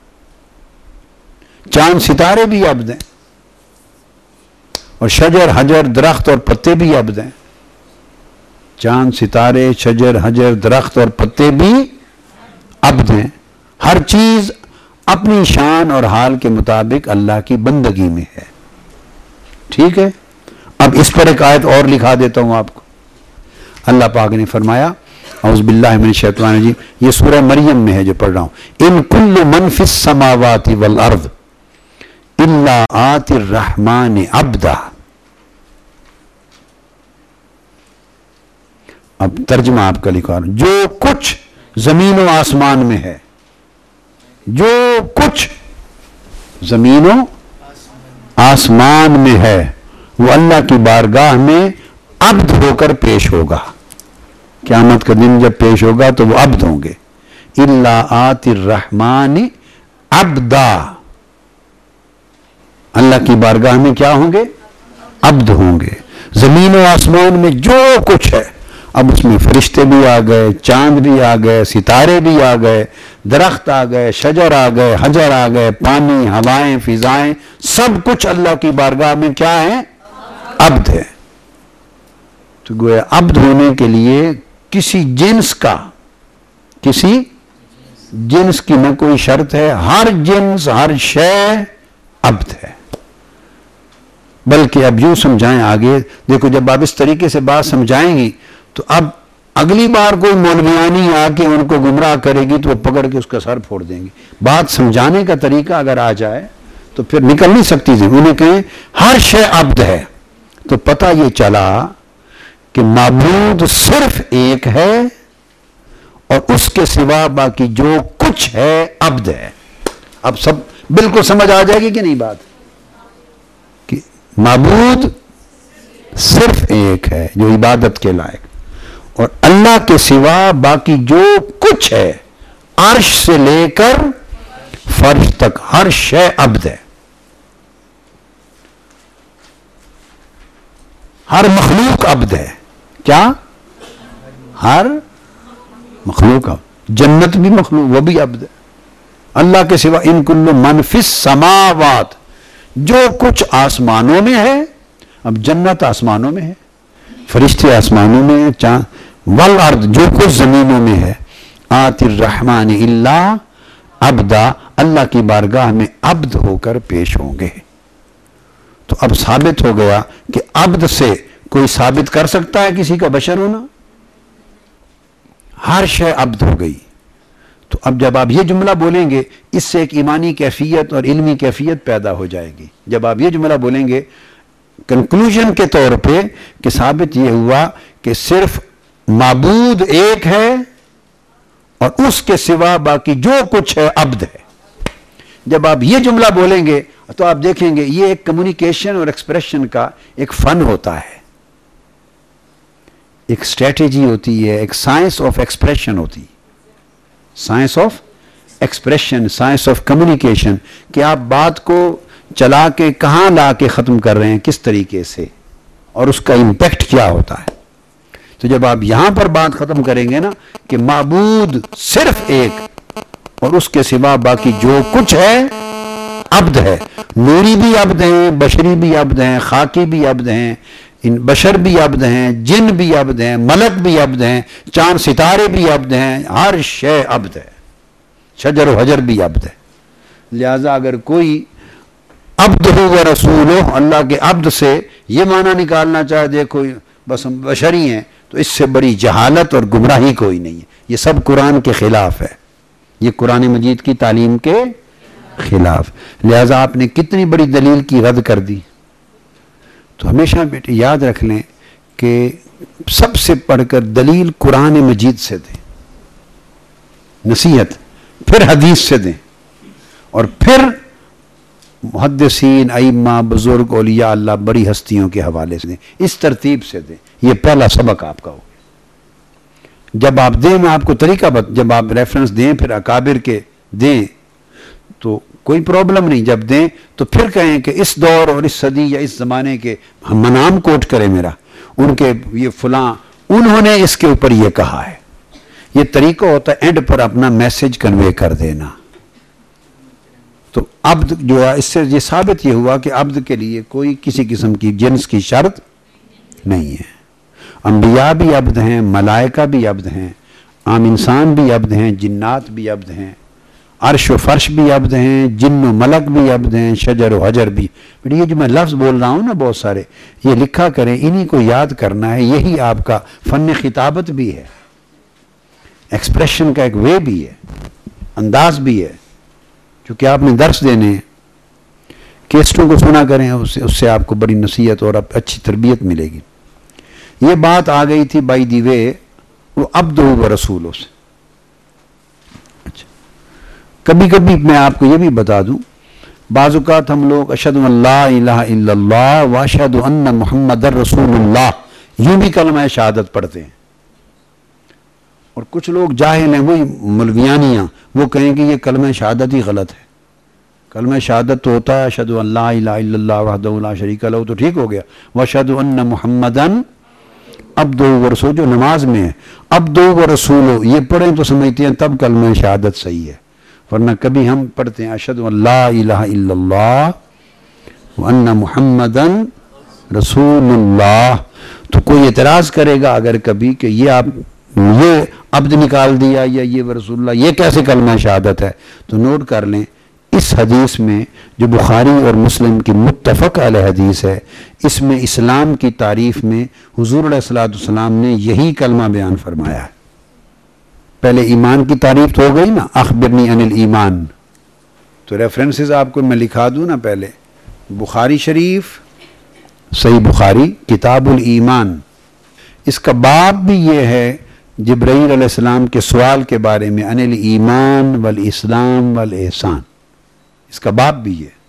چاند ستارے بھی عبد ہیں، اور شجر حجر درخت اور پتے بھی عبد ہیں. چاند ستارے شجر حجر درخت اور پتے بھی عبد ہیں. ہر چیز اپنی شان اور حال کے مطابق اللہ کی بندگی میں ہے. ٹھیک ہے. اب اس پر ایک آیت اور لکھا دیتا ہوں آپ کو. اللہ پاک نے فرمایا اعوذ باللہ من الشیطان الرجیم، یہ سورہ مریم میں ہے جو پڑھ رہا ہوں، ان کل من فی السماوات والارض الا آتی الرحمن عبدا. اب ترجمہ آپ کا لکھا رہا ہوں، جو کچھ زمین و آسمان میں ہے، جو کچھ زمین و آسمان میں ہے وہ اللہ کی بارگاہ میں عبد ہو کر پیش ہوگا. قیامت کا دن جب پیش ہوگا تو وہ عبد ہوں گے. الا آتی الرحمن عبدا، اللہ کی بارگاہ میں کیا ہوں گے؟ عبد ہوں گے. زمین و آسمان میں جو کچھ ہے، اب اس میں فرشتے بھی آ گئے، چاند بھی آ گئے، ستارے بھی آ گئے، درخت آ گئے، شجر آ گئے، حجر آ گئے، پانی، ہوائیں، فضائیں، سب کچھ اللہ کی بارگاہ میں کیا ہے؟ عبد ہے. تو گویا عبد ہونے کے لیے کسی جنس کا، کسی جنس کی نہ کوئی شرط ہے، ہر جنس، ہر شے عبد ہے. بلکہ اب یوں سمجھائیں آگے، دیکھو جب آپ اس طریقے سے بات سمجھائیں گی تو اب اگلی بار کوئی مولویانی آ کے ان کو گمراہ کرے گی تو وہ پکڑ کے اس کا سر پھوڑ دیں گی. بات سمجھانے کا طریقہ اگر آ جائے تو پھر نکل نہیں سکتی تھی. انہیں کہیں ہر شے عبد ہے تو پتہ یہ چلا کہ معبود صرف ایک ہے اور اس کے سوا باقی جو کچھ ہے عبد ہے. اب سب بالکل سمجھ آ جائے گی کہ نہیں بات، کہ معبود صرف ایک ہے جو عبادت کے لائق، اور اللہ کے سوا باقی جو کچھ ہے عرش سے لے کر فرش تک ہر شے عبد ہے. ہر مخلوق عبد ہے. کیا؟ ہر مخلوق عبد. جنت بھی مخلوق، وہ بھی عبد ہے اللہ کے سوا. ان کل من فی السماوات، جو کچھ آسمانوں میں ہے. اب جنت آسمانوں میں ہے، فرشتے آسمانوں میں ہیں، چاند، والارض، جو کچھ زمینوں میں ہے. آتی الرحمن الا عبدا، اللہ کی بارگاہ میں عبد ہو کر پیش ہوں گے. تو اب ثابت ہو گیا کہ عبد سے کوئی ثابت کر سکتا ہے کسی کا بشر ہونا؟ ہر شے عبد ہو گئی. تو اب جب آپ یہ جملہ بولیں گے اس سے ایک ایمانی کیفیت اور علمی کیفیت پیدا ہو جائے گی. جب آپ یہ جملہ بولیں گے کنکلوژن کے طور پہ کہ ثابت یہ ہوا کہ صرف معبود ایک ہے اور اس کے سوا باقی جو کچھ ہے عبد ہے. جب آپ یہ جملہ بولیں گے تو آپ دیکھیں گے یہ ایک کمیونیکیشن اور ایکسپریشن کا ایک فن ہوتا ہے، ایک اسٹریٹجی ہوتی ہے، ایک سائنس آف ایکسپریشن ہوتی ہے، science of expression, science of communication, کہ آپ بات کو چلا کے کہاں لا کے ختم کر رہے ہیں، کس طریقے سے، اور اس کا امپیکٹ کیا ہوتا ہے. تو جب آپ یہاں پر بات ختم کریں گے نا کہ معبود صرف ایک اور اس کے سوا باقی جو کچھ ہے عبد ہے. نوری بھی عبد ہیں، بشری بھی عبد ہیں، خاکی بھی عبد ہیں، ان بشر بھی عبد ہیں، جن بھی عبد ہیں، ملک بھی عبد ہیں، چاند ستارے بھی عبد ہیں، ہر شے عبد ہے، شجر و حجر بھی عبد ہے. لہذا اگر کوئی عبد ہو و رسول ہو، اللہ کے عبد سے یہ معنی نکالنا چاہے دیکھو بس ہم بشری ہیں، تو اس سے بڑی جہالت اور گمراہی کوئی نہیں ہے. یہ سب قرآن کے خلاف ہے، یہ قرآن مجید کی تعلیم کے خلاف. لہذا آپ نے کتنی بڑی دلیل کی رد کر دی. تو ہمیشہ بیٹے یاد رکھ لیں کہ سب سے پڑھ کر دلیل قرآن مجید سے دیں، نصیحت پھر حدیث سے دیں، اور پھر محدثین، ائمہ، بزرگ، اولیاء اللہ، بڑی ہستیوں کے حوالے سے دیں. اس ترتیب سے دیں. یہ پہلا سبق آپ کا ہو. جب آپ دیں میں آپ کو طریقہ بت جب آپ ریفرنس دیں پھر اکابر کے دیں تو کوئی پرابلم نہیں. جب دیں تو پھر کہیں کہ اس دور اور اس صدی یا اس زمانے کے ہم نام کوٹ کریں میرا، ان کے یہ فلاں انہوں نے اس کے اوپر یہ کہا ہے. یہ طریقہ ہوتا ہے اینڈ پر اپنا میسج کنوے کر دینا. تو عبد جو ہے اس سے یہ ثابت یہ ہوا کہ عبد کے لیے کوئی کسی قسم کی جنس کی شرط نہیں ہے. انبیاء بھی عبد ہیں، ملائکہ بھی عبد ہیں، عام انسان بھی عبد ہیں، جنات بھی عبد ہیں، عرش و فرش بھی عبد ہیں، جن و ملک بھی عبد ہیں، شجر و حجر بھی. یہ جو میں لفظ بول رہا ہوں نا بہت سارے، یہ لکھا کریں، انہی کو یاد کرنا ہے. یہی آپ کا فن خطابت بھی ہے. ایکسپریشن کا ایک وے بھی ہے، انداز بھی ہے، چونکہ آپ نے درس دینے ہیں، کیسٹوں کو سنا کریں، اس سے اس سے آپ کو بڑی نصیحت اور اچھی تربیت ملے گی۔ یہ بات آ گئی تھی بائی دی وے وہ عبدہ و رسولوں سے۔ اچھا، کبھی کبھی میں آپ کو یہ بھی بتا دوں، بعض اوقات ہم لوگ اشہد ان لا الہ الا اللہ و اشہد ان محمد رسول اللہ یوں بھی کلمہ شہادت پڑھتے ہیں، اور کچھ لوگ جاہل ہیں، وہی مولویانیاں، وہ کہیں کہ یہ کلمہ شہادت ہی غلط ہے۔ کلمہ شہادت تو ہوتا ہے اشہد ان لا الہ الا اللہ وحدہ لا شریک لہ، تو ٹھیک ہو گیا، واشہد ان محمدن عبدہ و رسول، جو نماز میں ہے عبدہ و رسول، یہ پڑھیں تو سمجھتے ہیں تب کلمہ شہادت صحیح ہے، ورنہ کبھی ہم پڑھتے ہیں اشہد ان لا الہ الا اللہ وان محمدن رسول اللہ، تو کوئی اعتراض کرے گا اگر کبھی کہ یہ آپ یہ عبد نکال دیا یا یہ رسول اللہ، یہ کیسے کلمہ شہادت ہے؟ تو نوٹ کر لیں، اس حدیث میں جو بخاری اور مسلم کی متفق علیہ حدیث ہے، اس میں اسلام کی تعریف میں حضور علیہ الصلوۃ والسلام نے یہی کلمہ بیان فرمایا ہے۔ پہلے ایمان کی تعریف تو ہو گئی نا، اخبرنی عن الایمان، تو ریفرنسز آپ کو میں لکھا دوں نا، پہلے بخاری شریف، صحیح بخاری کتاب الایمان، اس کا باب بھی یہ ہے جبرائیل علیہ السلام کے سوال کے بارے میں، عن الایمان والاسلام والاحسان، اس کا باب بھی یہ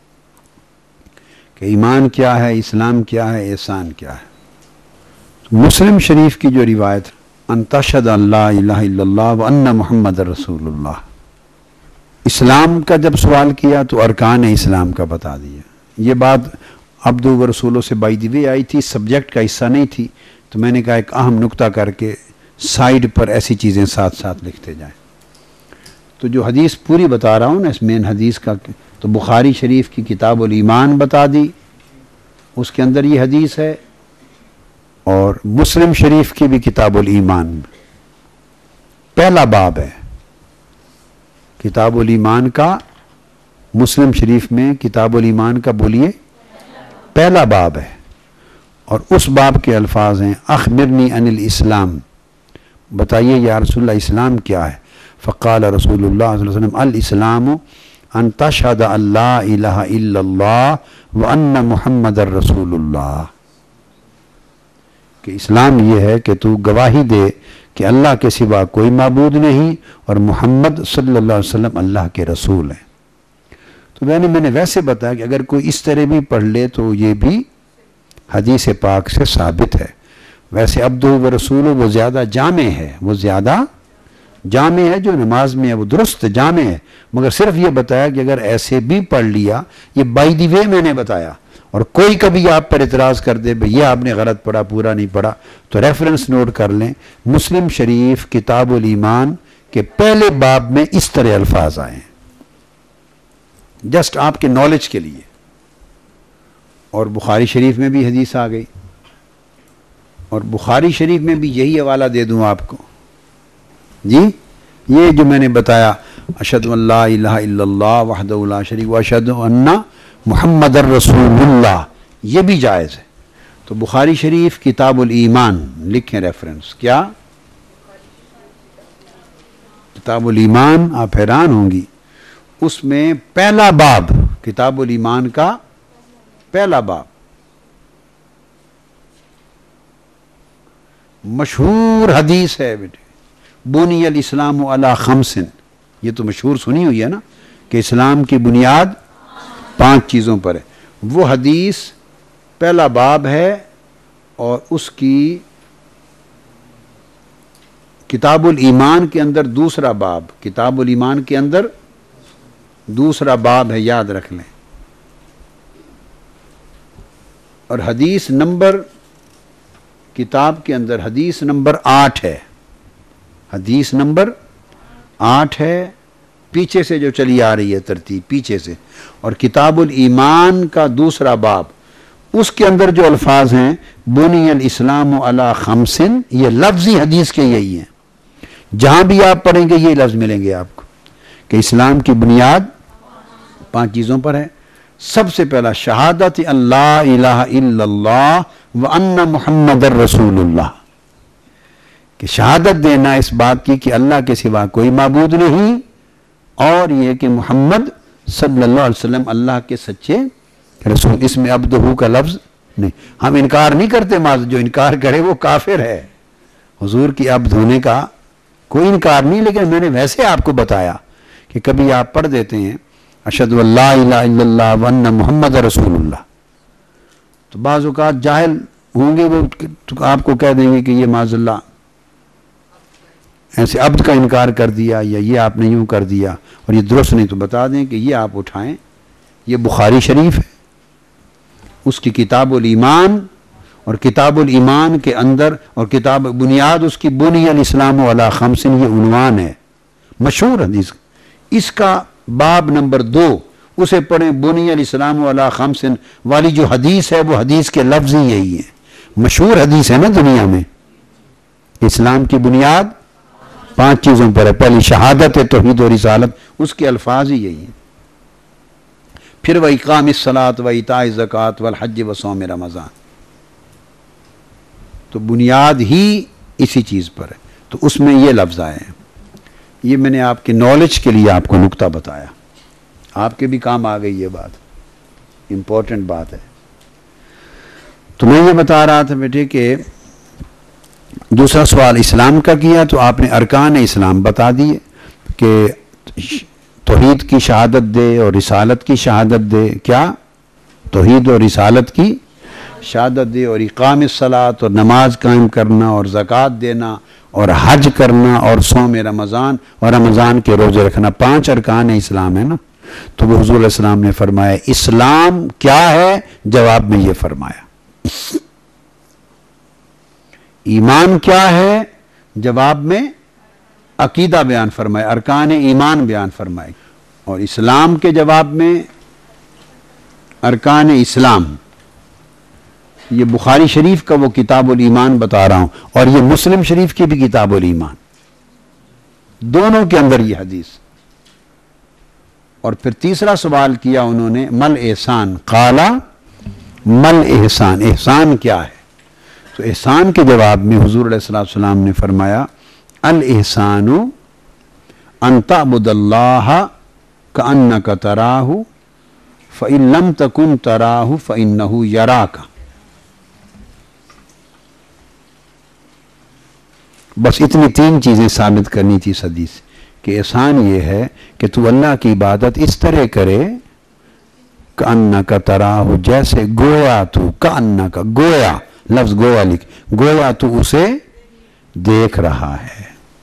کہ ایمان کیا ہے، اسلام کیا ہے، احسان کیا ہے۔ مسلم شریف کی جو روایت ان تشہد ان لا الہ الا اللہ وان محمد رسول اللہ، اسلام کا جب سوال کیا تو ارکان اسلام کا بتا دیا۔ یہ بات عبدہ و رسولوں سے بائی دی وے آئی تھی، سبجیکٹ کا حصہ نہیں تھی، تو میں نے کہا ایک اہم نکتہ کر کے سائیڈ پر ایسی چیزیں ساتھ ساتھ لکھتے جائیں۔ تو جو حدیث پوری بتا رہا ہوں نا، اس مین حدیث کا، تو بخاری شریف کی کتاب الایمان بتا دی، اس کے اندر یہ حدیث ہے، اور مسلم شریف کی بھی کتاب الایمان پہلا باب ہے، کتاب الایمان کا، مسلم شریف میں کتاب الایمان کا بولیے پہلا باب ہے، اور اس باب کے الفاظ ہیں اخبرنی عن الاسلام، بتائیے یا رسول اللہ اسلام کیا ہے؟ فقال رسول اللہ صلی اللہ علیہ وسلم الاسلام ان تشہد ان لا الہ الا اللہ وان محمد رسول اللہ، کہ اسلام یہ ہے کہ تو گواہی دے کہ اللہ کے سوا کوئی معبود نہیں اور محمد صلی اللہ علیہ وسلم اللہ کے رسول ہیں۔ تو میں نے میں نے ویسے بتایا کہ اگر کوئی اس طرح بھی پڑھ لے تو یہ بھی حدیث پاک سے ثابت ہے۔ ویسے عبدہ و رسول وہ زیادہ جامع ہے، وہ زیادہ جامع ہے، جو نماز میں ہے وہ درست جامع ہے، مگر صرف یہ بتایا کہ اگر ایسے بھی پڑھ لیا، یہ بائی دی وے میں نے بتایا، اور کوئی کبھی آپ پر اعتراض کر دے بھئی یہ آپ نے غلط پڑھا، پورا نہیں پڑھا، تو ریفرنس نوٹ کر لیں، مسلم شریف کتاب الایمان کے پہلے باب میں اس طرح الفاظ آئے ہیں، جسٹ آپ کے نالج کے لیے۔ اور بخاری شریف میں بھی حدیث آ گئی، اور بخاری شریف میں بھی یہی حوالہ دے دوں آپ کو، جی یہ جو میں نے بتایا اشہد ان لا الہ الا اللہ وحدہ لا شریک و اشہد ان محمد الرسول اللہ، یہ بھی جائز ہے۔ تو بخاری شریف کتاب الایمان لکھیں ریفرنس، کیا کتاب الایمان، آپ حیران ہوں گی، اس میں پہلا باب، کتاب الایمان کا پہلا باب، مشہور حدیث ہے بیٹے، بنی الاسلام علی خمس، یہ تو مشہور سنی ہوئی ہے نا کہ اسلام کی بنیاد پانچ چیزوں پر ہے، وہ حدیث پہلا باب ہے، اور اس کی کتاب الایمان کے اندر دوسرا باب، کتاب الایمان کے اندر دوسرا باب ہے، یاد رکھ لیں، اور حدیث نمبر کتاب کے اندر حدیث نمبر آٹھ ہے، حدیث نمبر آٹھ ہے، پیچھے سے جو چلی آ رہی ہے ترتیب پیچھے سے، اور کتاب الایمان کا دوسرا باب، اس کے اندر جو الفاظ ہیں بنی الاسلام علی خمس، یہ لفظی حدیث کے یہی ہیں، جہاں بھی آپ پڑھیں گے یہ لفظ ملیں گے آپ کو کہ اسلام کی بنیاد پانچ چیزوں پر ہے۔ سب سے پہلا شہادت ان لا الہ الا اللہ وان محمد الرسول اللہ، کہ شہادت دینا اس بات کی کہ اللہ کے سوا کوئی معبود نہیں، اور یہ کہ محمد صلی اللہ علیہ وسلم اللہ کے سچے رسول. اس میں عبدہ کا لفظ نہیں. ہم انکار نہیں کرتے، معاذ جو انکار کرے وہ کافر ہے. حضور کی عبد ہونے کا کوئی انکار نہیں، لیکن میں نے ویسے آپ کو بتایا کہ کبھی آپ پڑھ دیتے ہیں اشہد ان لا الہ الا اللہ وان محمد رسول اللہ، تو بعض اوقات جاہل ہوں گے وہ آپ کو کہہ دیں گے کہ یہ معاذ اللہ ایسے عبد کا انکار کر دیا، یا یہ آپ نے یوں کر دیا اور یہ درست نہیں. تو بتا دیں کہ یہ آپ اٹھائیں، یہ بخاری شریف ہے، اس کی کتاب الایمان، اور کتاب الایمان کے اندر اور کتاب بنیاد اس کی بنی الاسلام علی خمس، یہ عنوان ہے مشہور حدیث. اس کا باب نمبر دو اسے پڑھیں، بنی الاسلام علی خمس والی جو حدیث ہے وہ حدیث کے لفظ ہی یہی ہیں. مشہور حدیث ہے نا دنیا میں، اسلام کی بنیاد پانچ چیزوں پر ہے. پہلی شہادت توحید و رسالت، اس کے الفاظ ہی یہی ہیں. پھر وہ اقام الصلاۃ و ایتاء الزکوٰۃ والحج و صوم رمضان، تو بنیاد ہی اسی چیز پر ہے. تو اس میں یہ لفظ آئے ہیں. یہ میں نے آپ کے نالج کے لیے آپ کو نقطہ بتایا، آپ کے بھی کام آ گئی یہ بات، امپورٹنٹ بات ہے. تو میں یہ بتا رہا تھا بیٹے کہ دوسرا سوال اسلام کا کیا تو آپ نے ارکان اسلام بتا دیے کہ توحید کی شہادت دے اور رسالت کی شہادت دے. کیا؟ توحید اور رسالت کی شہادت دے، اور اقام الصلاۃ اور نماز قائم کرنا، اور زکوٰۃ دینا، اور حج کرنا، اور صوم رمضان اور رمضان کے روزے رکھنا. پانچ ارکان اسلام ہے نا. تو وہ حضور علیہ السلام نے فرمایا اسلام کیا ہے؟ جواب میں یہ فرمایا. ایمان کیا ہے؟ جواب میں عقیدہ بیان فرمائے، ارکان ایمان بیان فرمائے. اور اسلام کے جواب میں ارکان اسلام. یہ بخاری شریف کا وہ کتاب الایمان بتا رہا ہوں، اور یہ مسلم شریف کی بھی کتاب الایمان، دونوں کے اندر یہ حدیث. اور پھر تیسرا سوال کیا انہوں نے مل احسان، قالا مل احسان، احسان کیا ہے؟ تو احسان کے جواب میں حضور علیہ السلام نے فرمایا الاحسان ان تعبد اللہ کأنک تراہ فإن لم تکن تراہ فإنہ یراک. بس اتنی تین چیزیں ثابت کرنی تھی اس حدیث کہ احسان یہ ہے کہ تو اللہ کی عبادت اس طرح کرے کأنک تراہ، جیسے گویا تو، کأنک گویا، لفظ گویا لکھ، گویا تو اسے دیکھ رہا ہے.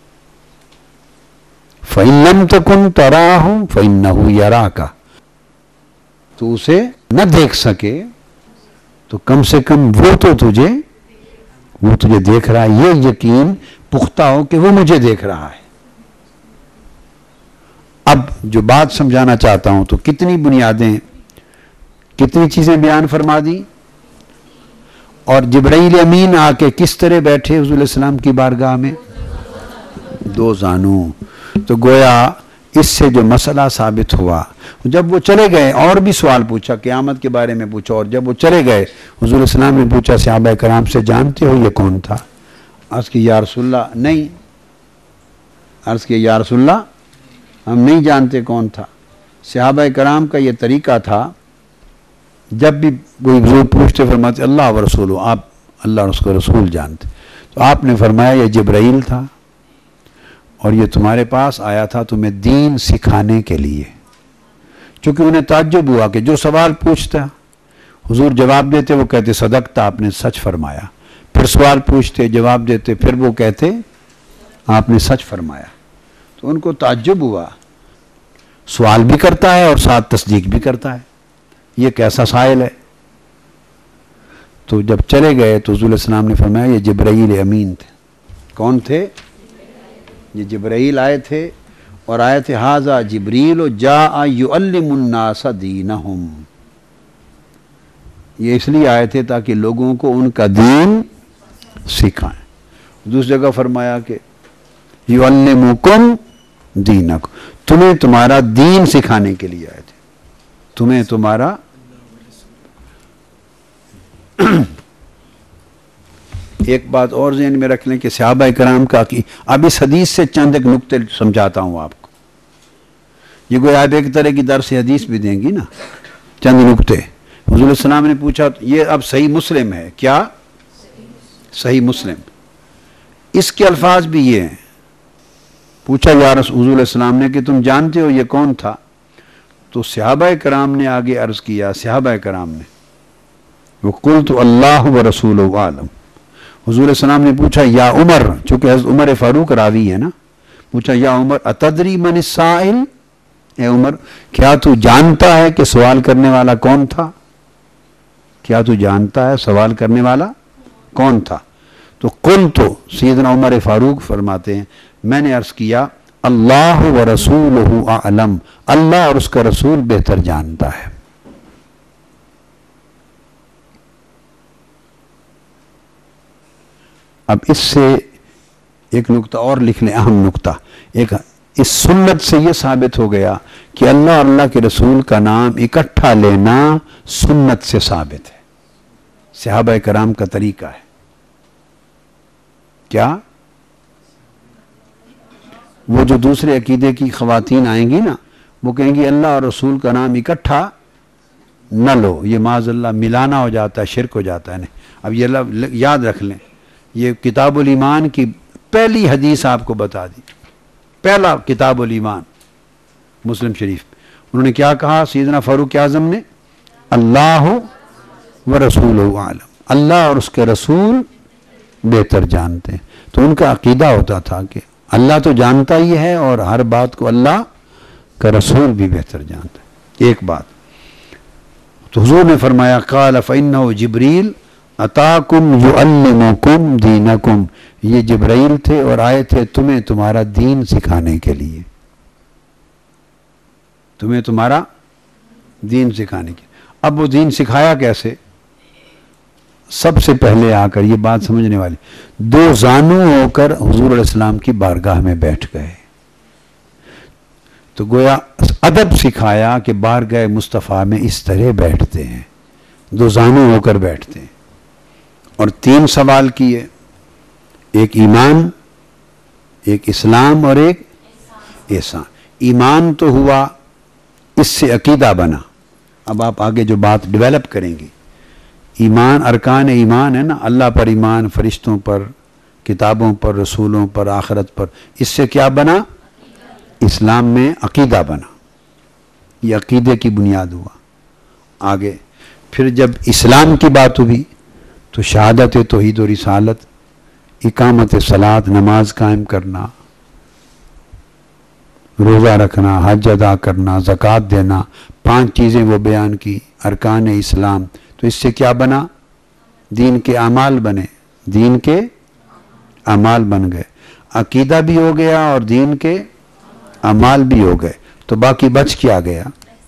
فَإِن لَمْ تَكُنْ تَرَاهُ فَإِنَّهُ يَرَاكَ، تو اسے نہ دیکھ سکے تو کم سے کم وہ تو تجھے وہ تجھے دیکھ رہا ہے. یہ یقین پختہ ہو کہ وہ مجھے دیکھ رہا ہے. اب جو بات سمجھانا چاہتا ہوں تو کتنی بنیادیں، کتنی چیزیں بیان فرما دی. اور جبرائیل امین آ کے کس طرح بیٹھے حضور علیہ السلام کی بارگاہ میں؟ دو زانوں. تو گویا اس سے جو مسئلہ ثابت ہوا، جب وہ چلے گئے اور بھی سوال پوچھا، قیامت کے بارے میں پوچھا، اور جب وہ چلے گئے حضور علیہ السلام نے پوچھا صحابہ کرام سے جانتے ہو یہ کون تھا؟ عرض کی یا رسول اللہ نہیں. عرض کی یا رسول اللہ ہم نہیں جانتے کون تھا. صحابہ کرام کا یہ طریقہ تھا، جب بھی کوئی حضور پوچھتے فرماتے اللہ و رسول، آپ اللہ اور اس کو رسول جانتے. تو آپ نے فرمایا یہ جبرائیل تھا، اور یہ تمہارے پاس آیا تھا تمہیں دین سکھانے کے لیے. چونکہ انہیں تعجب ہوا کہ جو سوال پوچھتا حضور جواب دیتے، وہ کہتے صدقتا، آپ نے سچ فرمایا. پھر سوال پوچھتے جواب دیتے، پھر وہ کہتے آپ نے سچ فرمایا. تو ان کو تعجب ہوا، سوال بھی کرتا ہے اور ساتھ تصدیق بھی کرتا ہے، یہ کیسا سائل ہے. تو جب چلے گئے تو حضور علیہ السلام نے فرمایا یہ جبرائیل امین تھے. کون تھے؟ یہ جبرائیل آئے تھے، اور آئے تھے ھذا جبریل جاء یعلم الناس دینہم. یہ اس لیے آئے تھے تاکہ لوگوں کو ان کا دین سکھائیں. دوسری جگہ فرمایا کہ یعلمکم دینکم، تمہیں تمہارا دین سکھانے کے لیے آئے تھے، تمہیں تمہارا ایک بات اور ذہن میں رکھ لیں کہ صحابہ کرام کا کی اب اس حدیث سے چند ایک نقطے سمجھاتا ہوں آپ کو. یہ کوئی آپ ایک طرح کی درس حدیث بھی دیں گی نا. چند نقطے. حضور علیہ السلام نے پوچھا، یہ اب صحیح مسلم ہے کیا؟ صحیح مسلم. اس کے الفاظ بھی یہ ہیں. پوچھا یا رسول حضور علیہ السلام نے کہ تم جانتے ہو یہ کون تھا؟ تو صحابہ کرام نے آگے عرض کیا، صحابہ کرام نے وَقُلْتُ اللَّهُ وَرَسُولُهُ عَالَمُ. حضور علیہ السلام نے پوچھا یا عمر، چونکہ حضرت عمر فاروق راوی ہے نا، پوچھا یا عمر اتدری من السائل، اے عمر کیا تو جانتا ہے کہ سوال کرنے والا کون تھا؟ کیا تو جانتا ہے سوال کرنے والا کون تھا؟ تو قلت، سیدنا عمر فاروق فرماتے ہیں میں نے عرض کیا اللہ ورسولہ اعلم، اللہ اور اس کا رسول بہتر جانتا ہے. اب اس سے ایک نقطہ اور لکھ لیں، اہم نقطہ. ایک اس سنت سے یہ ثابت ہو گیا کہ اللہ اور اللہ کے رسول کا نام اکٹھا لینا سنت سے ثابت ہے، صحابہ کرام کا طریقہ ہے. کیا؟ وہ جو دوسرے عقیدے کی خواتین آئیں گی نا، وہ کہیں گی اللہ اور رسول کا نام اکٹھا نہ لو، یہ معاذ اللہ ملانا ہو جاتا ہے، شرک ہو جاتا ہے. نہیں، اب یہ یاد رکھ لیں، یہ کتاب الایمان کی پہلی حدیث آپ کو بتا دی. پہلا کتاب الایمان مسلم شریف، انہوں نے کیا کہا سیدنا فاروق اعظم نے؟ اللہ ورسولہ عالم، اللہ اور اس کے رسول بہتر جانتے ہیں. تو ان کا عقیدہ ہوتا تھا کہ اللہ تو جانتا ہی ہے اور ہر بات کو اللہ کا رسول بھی بہتر جانتا ہے. ایک بات تو حضور نے فرمایا قال فإنہ جبریل اتاکم یعلمکم دینکم، یہ جبرائیل تھے اور آئے تھے تمہیں تمہارا دین سکھانے کے لیے، تمہیں تمہارا دین سکھانے کے. اب وہ دین سکھایا کیسے؟ سب سے پہلے آ کر یہ بات سمجھنے والی، دو زانو ہو کر حضور علیہ السلام کی بارگاہ میں بیٹھ گئے. تو گویا ادب سکھایا کہ بارگاہ مصطفیٰ میں اس طرح بیٹھتے ہیں، دو زانو ہو کر بیٹھتے ہیں. اور تین سوال کیے، ایک ایمان، ایک اسلام اور ایک احسان. ایمان تو ہوا، اس سے عقیدہ بنا. اب آپ آگے جو بات ڈیولپ کریں گی، ایمان ارکان ایمان ہے نا، اللہ پر ایمان، فرشتوں پر، کتابوں پر، رسولوں پر، آخرت پر. اس سے کیا بنا؟ اسلام میں عقیدہ بنا. یہ عقیدے کی بنیاد ہوا. آگے پھر جب اسلام کی بات ہوئی تو شہادت توحید و رسالت، اقامت صلاۃ، نماز قائم کرنا، روزہ رکھنا، حج ادا کرنا، زکوٰۃ دینا، پانچ چیزیں وہ بیان کی، ارکان اسلام. تو اس سے کیا بنا؟ دین کے اعمال بنے، دین کے اعمال بن گئے. عقیدہ بھی ہو گیا اور دین کے اعمال بھی ہو گئے. تو باقی بچ کیا گیا؟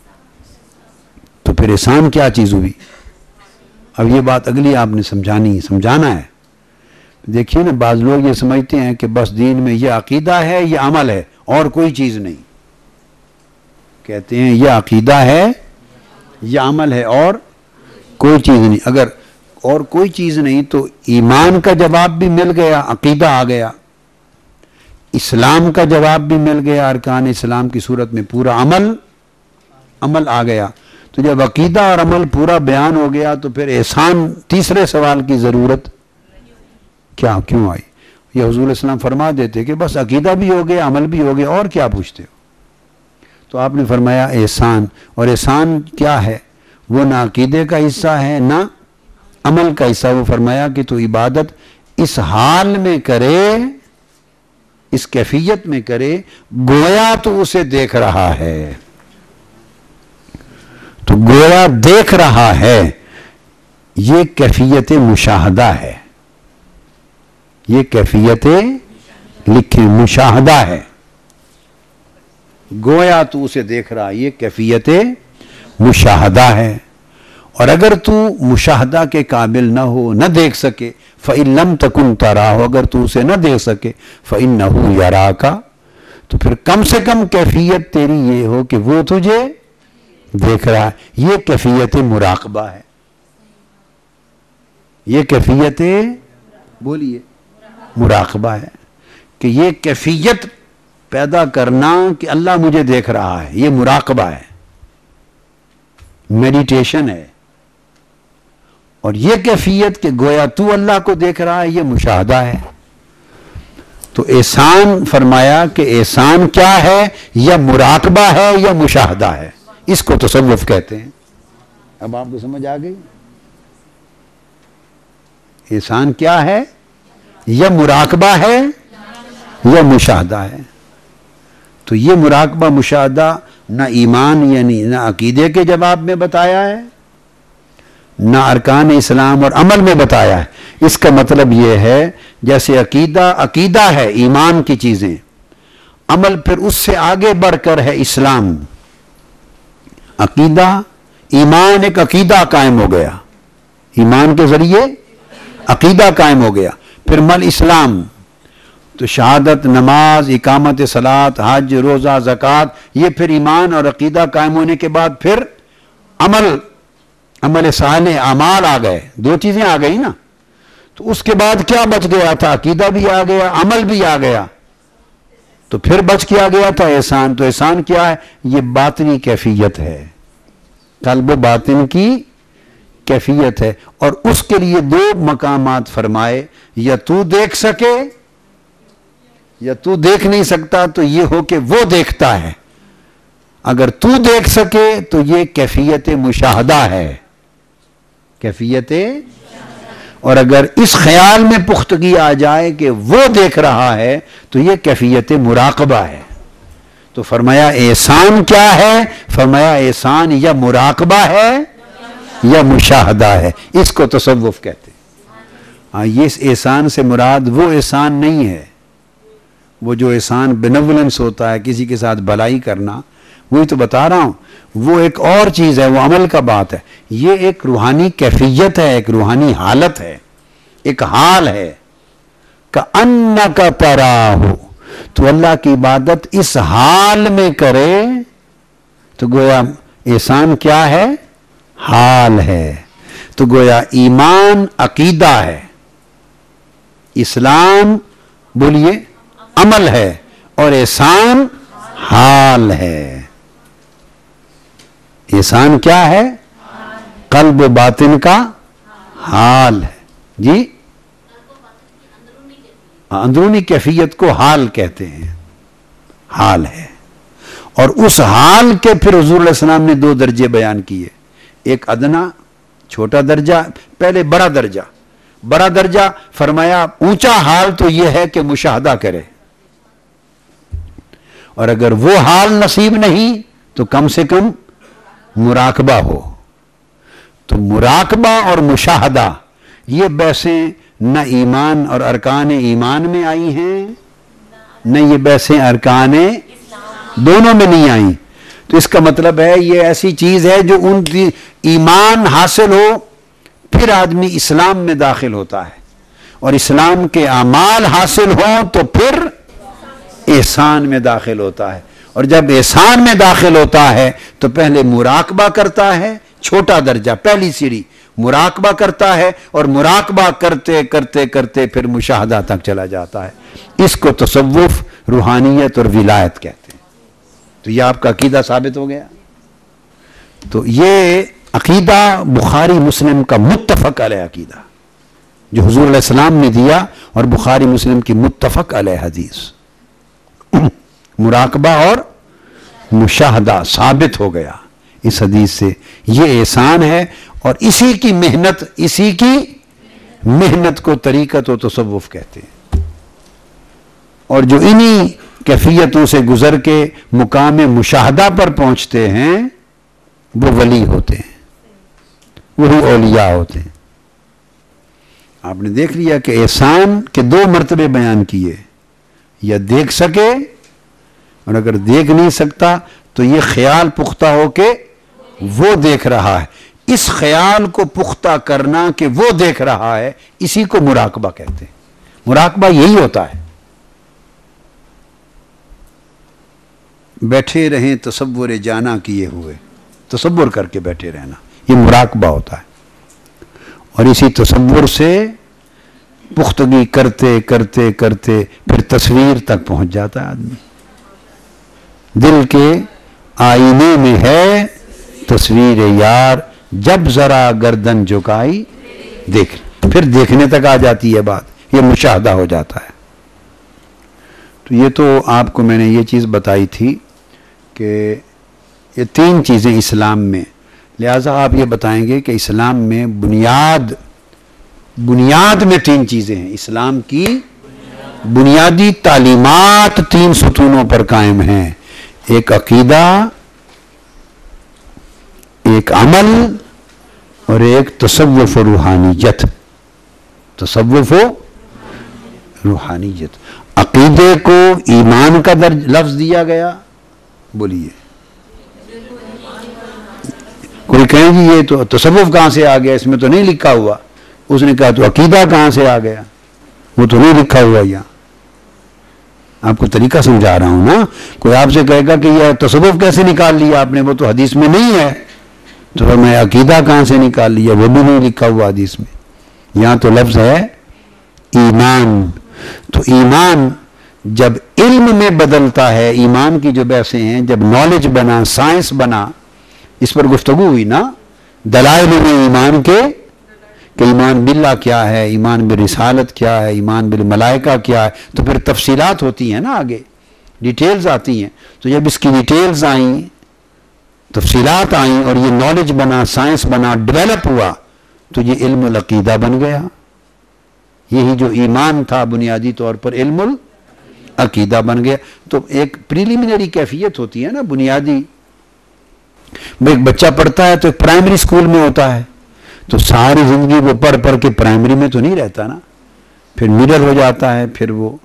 تو پھر احسان کیا چیز ہوئی؟ اب یہ بات اگلی آپ نے سمجھانی سمجھانا ہے. دیکھیے نا، بعض لوگ یہ سمجھتے ہیں کہ بس دین میں یہ عقیدہ ہے، یہ عمل ہے اور کوئی چیز نہیں. کہتے ہیں یہ عقیدہ ہے، یہ عمل ہے اور کوئی چیز نہیں. اگر اور کوئی چیز نہیں تو ایمان کا جواب بھی مل گیا، عقیدہ آ گیا. اسلام کا جواب بھی مل گیا، ارکان اسلام کی صورت میں پورا عمل عمل آ گیا. تو جب عقیدہ اور عمل پورا بیان ہو گیا تو پھر احسان تیسرے سوال کی ضرورت کیا کیوں آئی؟ یہ حضور علیہ السلام فرما دیتے کہ بس عقیدہ بھی ہو گیا، عمل بھی ہو گیا، اور کیا پوچھتے ہو؟ تو آپ نے فرمایا احسان. اور احسان کیا ہے؟ وہ نہ عقیدے کا حصہ ہے نہ عمل کا حصہ. وہ فرمایا کہ تو عبادت اس حال میں کرے، اس کیفیت میں کرے گویا تو اسے دیکھ رہا ہے. تو گویا دیکھ رہا ہے، یہ کیفیت مشاہدہ ہے. یہ کیفیت لکھیں مشاہدہ ہے. گویا تو اسے دیکھ رہا، یہ کیفیت مشاہدہ ہے. اور اگر تو مشاہدہ کے قابل نہ ہو، نہ دیکھ سکے، فَإِن لَمْ تَكُنْ تَرَاهُ، اگر تو اسے نہ دیکھ سکے، فَإِنَّهُ يَرَاكَ، تو پھر کم سے کم کیفیت تیری یہ ہو کہ وہ تجھے دیکھ رہا ہے. یہ کیفیت مراقبہ ہے، یہ کیفیت بولیے مراقبہ ہے کہ یہ کیفیت پیدا کرنا کہ اللہ مجھے دیکھ رہا ہے، یہ مراقبہ ہے، میڈیٹیشن ہے. اور یہ کیفیت کہ گویا تو اللہ کو دیکھ رہا ہے، یہ مشاہدہ ہے. تو احسان فرمایا کہ احسان کیا ہے، یا مراقبہ ہے یا مشاہدہ ہے. اس کو تصوف کہتے ہیں. اب آپ کو سمجھ آ گئی؟ احسان کیا ہے، یا مراقبہ ہے یا مشاہدہ ہے. تو یہ مراقبہ مشاہدہ نہ ایمان یعنی نہ عقیدے کے جواب میں بتایا ہے، نہ ارکان اسلام اور عمل میں بتایا ہے. اس کا مطلب یہ ہے جیسے عقیدہ عقیدہ ہے ایمان کی چیزیں، عمل پھر اس سے آگے بڑھ کر ہے اسلام. عقیدہ ایمان ایک عقیدہ قائم ہو گیا، ایمان کے ذریعے عقیدہ قائم ہو گیا. پھر مل اسلام تو شہادت، نماز، اقامت صلاۃ، حج، روزہ، زکوٰۃ، یہ پھر ایمان اور عقیدہ قائم ہونے کے بعد پھر عمل، عمل صالح، اعمال آ گئے. دو چیزیں آ گئی نا. تو اس کے بعد کیا بچ گیا تھا؟ عقیدہ بھی آ گیا، عمل بھی آ گیا. تو پھر بچ کیا گیا تھا احسان. تو احسان کیا ہے؟ یہ باطنی کیفیت ہے، قلب و باطن کی کیفیت ہے. اور اس کے لیے دو مقامات فرمائے، یا تو دیکھ سکے یا تو دیکھ نہیں سکتا. تو یہ ہو کہ وہ دیکھتا ہے. اگر تو دیکھ سکے تو یہ کیفیت مشاہدہ ہے، کیفیت. اور اگر اس خیال میں پختگی آ جائے کہ وہ دیکھ رہا ہے تو یہ کیفیت مراقبہ ہے. تو فرمایا احسان کیا ہے؟ فرمایا احسان یا مراقبہ ہے یا مشاہدہ ہے. اس کو تصوف کہتے ہیں. ہاں، یہ احسان سے مراد وہ احسان نہیں ہے، وہ جو احسان بینولنس ہوتا ہے، کسی کے ساتھ بھلائی کرنا، وہی تو بتا رہا ہوں. وہ ایک اور چیز ہے، وہ عمل کا بات ہے. یہ ایک روحانی کیفیت ہے، ایک روحانی حالت ہے، ایک حال ہے. کَأَنَّكَ تَرَاهُ، تو اللہ کی عبادت اس حال میں کرے تو گویا احسان کیا ہے؟ حال ہے. تو گویا ایمان عقیدہ ہے، اسلام بولیے عمل ہے، اور احسان حال ہے. احسان کیا ہے؟ قلب و باطن کا حال ہے. جی، اندرونی کیفیت کو حال کہتے ہیں، حال ہے. اور اس حال کے پھر حضور علیہ السلام نے دو درجے بیان کیے، ایک ادنا چھوٹا درجہ، پہلے بڑا درجہ. بڑا درجہ فرمایا اونچا حال تو یہ ہے کہ مشاہدہ کرے، اور اگر وہ حال نصیب نہیں تو کم سے کم مراقبہ ہو. تو مراقبہ اور مشاہدہ یہ بحثیں نہ ایمان اور ارکان ایمان میں آئی ہیں، نہ یہ بحثیں ارکان دونوں میں نہیں آئیں. تو اس کا مطلب ہے یہ ایسی چیز ہے جو ان کی ایمان حاصل ہو پھر آدمی اسلام میں داخل ہوتا ہے، اور اسلام کے اعمال حاصل ہوں تو پھر احسان میں داخل ہوتا ہے. اور جب احسان میں داخل ہوتا ہے تو پہلے مراقبہ کرتا ہے، چھوٹا درجہ، پہلی سیڑھی مراقبہ کرتا ہے، اور مراقبہ کرتے کرتے کرتے پھر مشاہدہ تک چلا جاتا ہے. اس کو تصوف، روحانیت اور ولایت کہتے ہیں. تو یہ آپ کا عقیدہ ثابت ہو گیا. تو یہ عقیدہ بخاری مسلم کا متفق علیہ عقیدہ جو حضور علیہ السلام نے دیا، اور بخاری مسلم کی متفق علیہ حدیث. مراقبہ اور مشاہدہ ثابت ہو گیا اس حدیث سے. یہ احسان ہے، اور اسی کی محنت، اسی کی محنت کو طریقت و تصوف کہتے ہیں. اور جو انہی کیفیتوں سے گزر کے مقام مشاہدہ پر پہنچتے ہیں وہ ولی ہوتے ہیں، وہی اولیاء ہوتے ہیں. آپ نے دیکھ لیا کہ احسان کے دو مرتبے بیان کیے، یا دیکھ سکے، اور اگر دیکھ نہیں سکتا تو یہ خیال پختہ ہو کے وہ دیکھ رہا ہے. اس خیال کو پختہ کرنا کہ وہ دیکھ رہا ہے، اسی کو مراقبہ کہتے ہیں. مراقبہ یہی ہوتا ہے. بیٹھے رہیں تصور جانا کیے ہوئے، تصور کر کے بیٹھے رہنا، یہ مراقبہ ہوتا ہے. اور اسی تصور سے پختگی کرتے کرتے کرتے پھر تصویر تک پہنچ جاتا ہے آدمی. دل کے آئینے میں ہے تصویر یار، جب ذرا گردن جھکائی دیکھ، پھر دیکھنے تک آ جاتی ہے بات، یہ مشاہدہ ہو جاتا ہے. تو یہ تو آپ کو میں نے یہ چیز بتائی تھی کہ یہ تین چیزیں اسلام میں، لہٰذا آپ یہ بتائیں گے کہ اسلام میں بنیاد بنیاد میں تین چیزیں ہیں. اسلام کی بنیادی تعلیمات تین ستونوں پر قائم ہیں، ایک عقیدہ، ایک عمل، اور ایک تصوف و روحانیت. تصوف و روحانیت. عقیدے کو ایمان کا درج لفظ دیا گیا. بولیے، کوئی کہیں جی یہ تو تصوف کہاں سے آ گیا، اس میں تو نہیں لکھا ہوا. اس نے کہا تو عقیدہ کہاں سے آ گیا، وہ تو نہیں لکھا ہوا. یہاں آپ کو طریقہ سمجھا رہا ہوں نا. کوئی آپ سے کہے گا کہ یہ تصوف کیسے نکال لیا آپ نے، وہ تو حدیث میں نہیں ہے. تو میں عقیدہ کہاں سے نکال لیا، وہ بھی نہیں لکھا ہوا حدیث میں. یہاں تو لفظ ہے ایمان. تو ایمان جب علم میں بدلتا ہے، ایمان کی جو بحثیں ہیں، جب نالج بنا، سائنس بنا، اس پر گفتگو ہوئی نا دلائل میں ایمان کے، کہ ایمان باللہ کیا ہے، ایمان برسالت کیا ہے، ایمان بالملائکہ کیا ہے. تو پھر تفصیلات ہوتی ہیں نا، آگے ڈیٹیلز آتی ہیں. تو جب اس کی ڈیٹیلز آئیں، تفصیلات آئیں، اور یہ نالج بنا، سائنس بنا، ڈیولپ ہوا، تو یہ علم العقیدہ بن گیا. یہی جو ایمان تھا بنیادی طور پر علم العقیدہ بن گیا. تو ایک پریلیمنری کیفیت ہوتی ہے نا بنیادی. ایک بچہ پڑھتا ہے تو ایک پرائمری اسکول میں ہوتا ہے، تو ساری زندگی وہ پڑھ پڑھ کے پرائمری میں تو نہیں رہتا نا، پھر مڈل ہو جاتا ہے، پھر وہ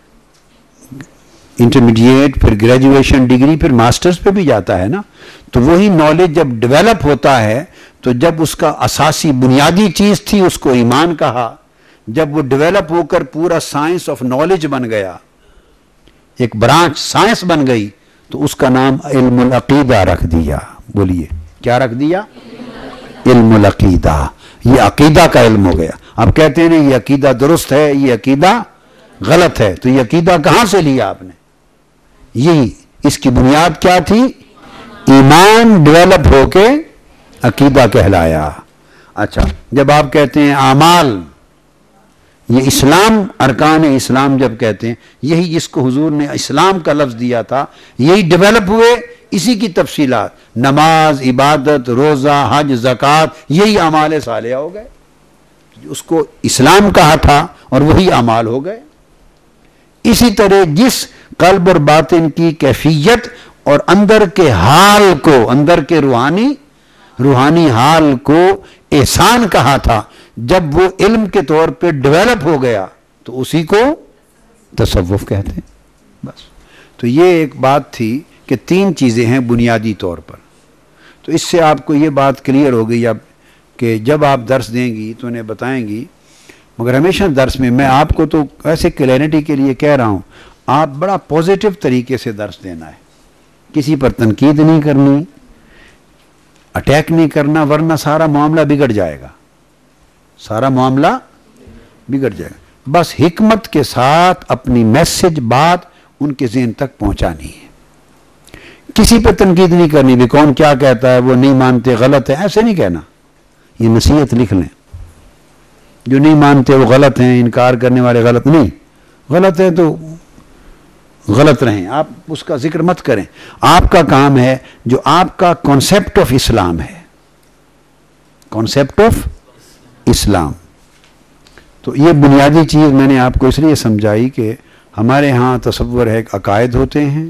انٹرمیڈیٹ، پھر گریجویشن ڈگری، پھر ماسٹرز پہ بھی جاتا ہے نا. تو وہی نالج جب ڈیولپ ہوتا ہے، تو جب اس کا اساسی بنیادی چیز تھی اس کو ایمان کہا، جب وہ ڈیولپ ہو کر پورا سائنس آف نالج بن گیا، ایک برانچ سائنس بن گئی، تو اس کا نام علم العقیدہ رکھ دیا. بولیے کیا رکھ دیا؟ علم العقیدہ. یہ عقیدہ کا علم ہو گیا. آپ کہتے ہیں یہ عقیدہ درست ہے، یہ عقیدہ غلط ہے. تو یہ عقیدہ کہاں سے لیا آپ نے؟ یہی اس کی بنیاد کیا تھی؟ ایمان ڈیولپ ہو کے عقیدہ کہلایا. اچھا، جب آپ کہتے ہیں اعمال، یہ اسلام، ارکان اسلام جب کہتے ہیں، یہی جس کو حضور نے اسلام کا لفظ دیا تھا، یہی ڈیولپ ہوئے، اسی کی تفصیلات، نماز، عبادت، روزہ، حج، زکوٰۃ، یہی اعمال صالحہ ہو گئے. اس کو اسلام کہا تھا اور وہی اعمال ہو گئے. اسی طرح جس قلب اور باطن کی کیفیت اور اندر کے حال کو، اندر کے روحانی روحانی حال کو احسان کہا تھا، جب وہ علم کے طور پہ ڈیولپ ہو گیا تو اسی کو تصوف کہتے ہیں. بس. تو یہ ایک بات تھی کہ تین چیزیں ہیں بنیادی طور پر. تو اس سے آپ کو یہ بات کلیئر ہو گئی اب کہ جب آپ درس دیں گی تو انہیں بتائیں گی. مگر ہمیشہ درس میں میں آپ کو تو ایسے کلیئرٹی کے لیے کہہ رہا ہوں، آپ بڑا پازیٹیو طریقے سے درس دینا ہے. کسی پر تنقید نہیں کرنی، اٹیک نہیں کرنا، ورنہ سارا معاملہ بگڑ جائے گا. سارا معاملہ بگڑ جائے گا. بس حکمت کے ساتھ اپنی میسج، بات ان کے ذہن تک پہنچانی ہے. کسی پہ تنقید نہیں کرنی، بھی کون کیا کہتا ہے، وہ نہیں مانتے، غلط ہے، ایسے نہیں کہنا. یہ نصیحت لکھ لیں. جو نہیں مانتے وہ غلط ہیں، انکار کرنے والے غلط نہیں، غلط ہے تو غلط رہیں، آپ اس کا ذکر مت کریں. آپ کا کام ہے جو آپ کا کانسیپٹ آف اسلام ہے، کانسیپٹ آف اسلام. تو یہ بنیادی چیز میں نے آپ کو اس لیے سمجھائی کہ ہمارے ہاں تصور ہے، ایک عقائد ہوتے ہیں،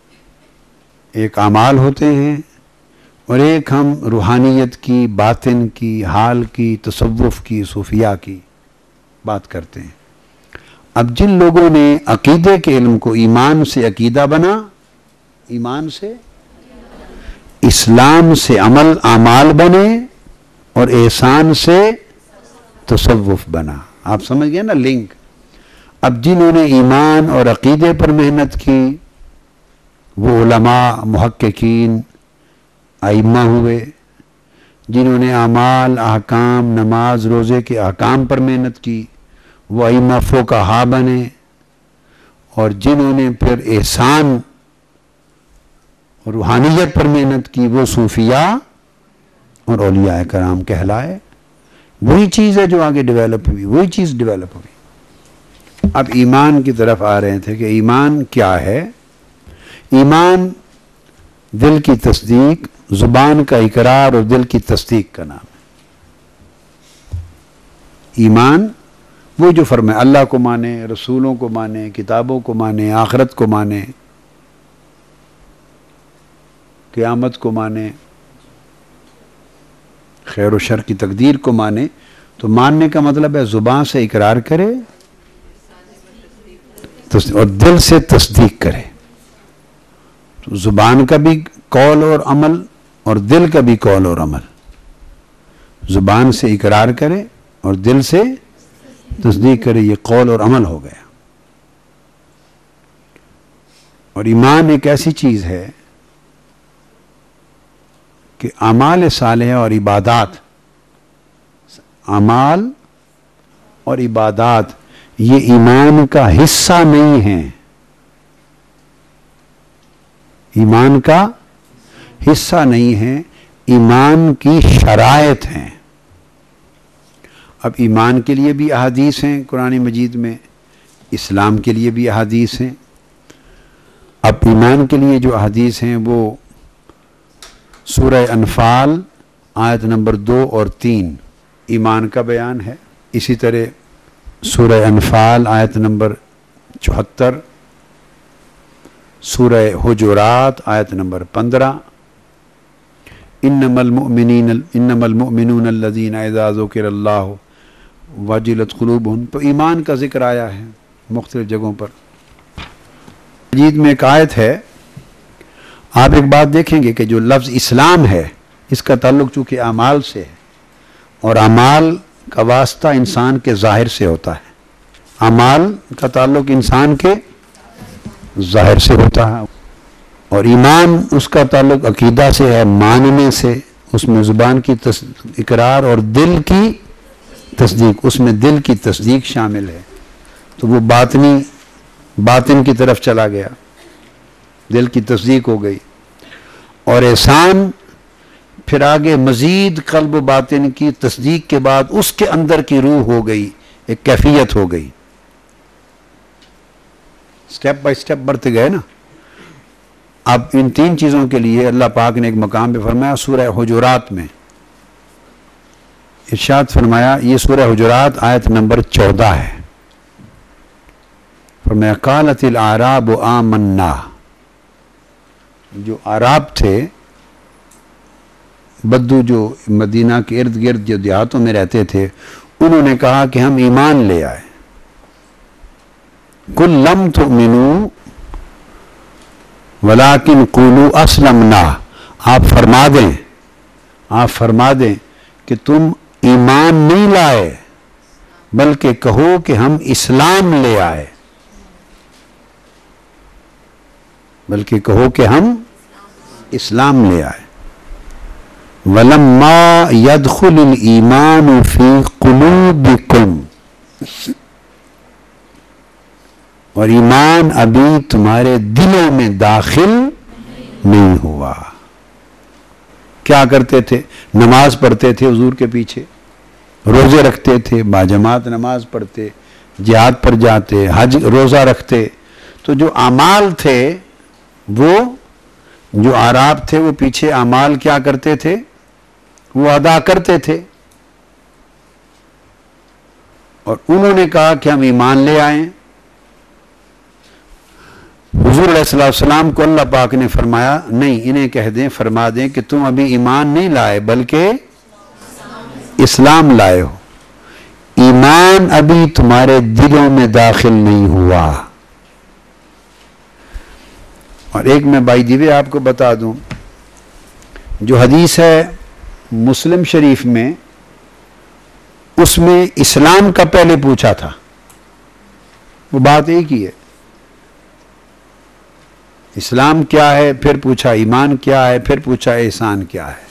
ایک اعمال ہوتے ہیں، اور ایک ہم روحانیت کی، باطن کی، حال کی، تصوف کی، صوفیہ کی بات کرتے ہیں. اب جن لوگوں نے عقیدے کے علم کو ایمان سے عقیدہ بنا، ایمان سے اسلام سے عمل اعمال بنے، اور احسان سے تصوف بنا. آپ سمجھ گئے نا لنک. اب جنہوں نے ایمان اور عقیدے پر محنت کی وہ علماء، محققین، ائمہ ہوئے. جنہوں نے اعمال، احکام، نماز، روزے کے احکام پر محنت کی وہ ائمہ فقہا بنے، اور جنہوں نے پھر احسان اور روحانیت پر محنت کی وہ صوفیاء اور اولیاء کرام کہلائے۔ وہی چیز ہے جو آگے ڈیولپ ہوئی، وہی چیز ڈیولپ ہوئی۔ اب ایمان کی طرف آ رہے تھے کہ ایمان کیا ہے؟ ایمان دل کی تصدیق، زبان کا اقرار اور دل کی تصدیق کا نام ہے۔ ایمان وہ جو فرمائے اللہ کو مانے، رسولوں کو مانے، کتابوں کو مانے، آخرت کو مانے، قیامت کو مانے، خیر و شر کی تقدیر کو مانے۔ تو ماننے کا مطلب ہے زبان سے اقرار کرے اور دل سے تصدیق کرے۔ تو زبان کا بھی قول اور عمل اور دل کا بھی قول اور عمل، زبان سے اقرار کرے اور دل سے تصدیق کرے، یہ قول اور عمل ہو گیا۔ اور ایمان ایک ایسی چیز ہے کہ اعمال صالحہ اور عبادات، اعمال اور عبادات یہ ایمان کا حصہ نہیں ہیں، ایمان کا حصہ نہیں ہے، ایمان کی شرائط ہیں۔ اب ایمان کے لیے بھی احادیث ہیں قرآن مجید میں، اسلام کے لیے بھی احادیث ہیں۔ اب ایمان کے لیے جو احادیث ہیں وہ سورہ انفال آیت نمبر دو اور تین ایمان کا بیان ہے۔ اسی طرح سورہ انفال آیت نمبر چوہتر، سورہ حجرات آیت نمبر پندرہ، انما المؤمنین انما المؤمنون الذین اذا ذکر اللہ وجلت قلوبہم، تو ایمان کا ذکر آیا ہے مختلف جگہوں پر۔ مجید میں ایک آیت ہے، آپ ایک بات دیکھیں گے کہ جو لفظ اسلام ہے اس کا تعلق چونکہ اعمال سے ہے، اور اعمال کا واسطہ انسان کے ظاہر سے ہوتا ہے، اعمال کا تعلق انسان کے ظاہر سے ہوتا ہے، اور ایمان اس کا تعلق عقیدہ سے ہے، ماننے سے، اس میں زبان کی اقرار اور دل کی تصدیق، اس میں دل کی تصدیق شامل ہے۔ تو وہ باطنی باطن کی طرف چلا گیا، دل کی تصدیق ہو گئی، اور احسان پھر آگے مزید قلب و باطن کی تصدیق کے بعد اس کے اندر کی روح ہو گئی، ایک کیفیت ہو گئی، سٹیپ بائی سٹیپ بڑھتے گئے نا۔ اب ان تین چیزوں کے لیے اللہ پاک نے ایک مقام پہ فرمایا سورہ حجرات میں، ارشاد فرمایا، یہ سورہ حجرات آیت نمبر چودہ ہے، فرمایا قالت الاعراب آمنا، جو عرب تھے، بدو جو مدینہ کے ارد گرد جو دیہاتوں میں رہتے تھے، انہوں نے کہا کہ ہم ایمان لے آئے۔ قل لم تؤمنوا ولیکن قولوا اسلمنا، آپ فرما دیں آپ فرما دیں کہ تم ایمان نہیں لائے بلکہ کہو کہ ہم اسلام لے آئے، بلکہ کہو کہ ہم اسلام لے آئے۔ وَلَمَّا يَدْخُلِ الْإِيمَانُ فِي قُلُوبِكُمْ، اور ایمان ابھی تمہارے دلوں میں داخل نہیں ہوا۔ کیا کرتے تھے؟ نماز پڑھتے تھے حضور کے پیچھے، روزے رکھتے تھے، باجماعت نماز پڑھتے، جہاد پر جاتے، حج روزہ رکھتے، تو جو اعمال تھے وہ جو اعراب تھے وہ پیچھے اعمال کیا کرتے تھے؟ وہ ادا کرتے تھے، اور انہوں نے کہا کہ ہم ایمان لے آئیں۔ حضور علیہ السلام کو اللہ پاک نے فرمایا نہیں، انہیں کہہ دیں، فرما دیں کہ تم ابھی ایمان نہیں لائے بلکہ اسلام لائے ہو، ایمان ابھی تمہارے دلوں میں داخل نہیں ہوا۔ اور ایک میں بائی دی وے آپ کو بتا دوں، جو حدیث ہے مسلم شریف میں، اس میں اسلام کا پہلے پوچھا تھا، وہ بات ایک ہی ہے، اسلام کیا ہے، پھر پوچھا ایمان کیا ہے، پھر پوچھا احسان کیا ہے۔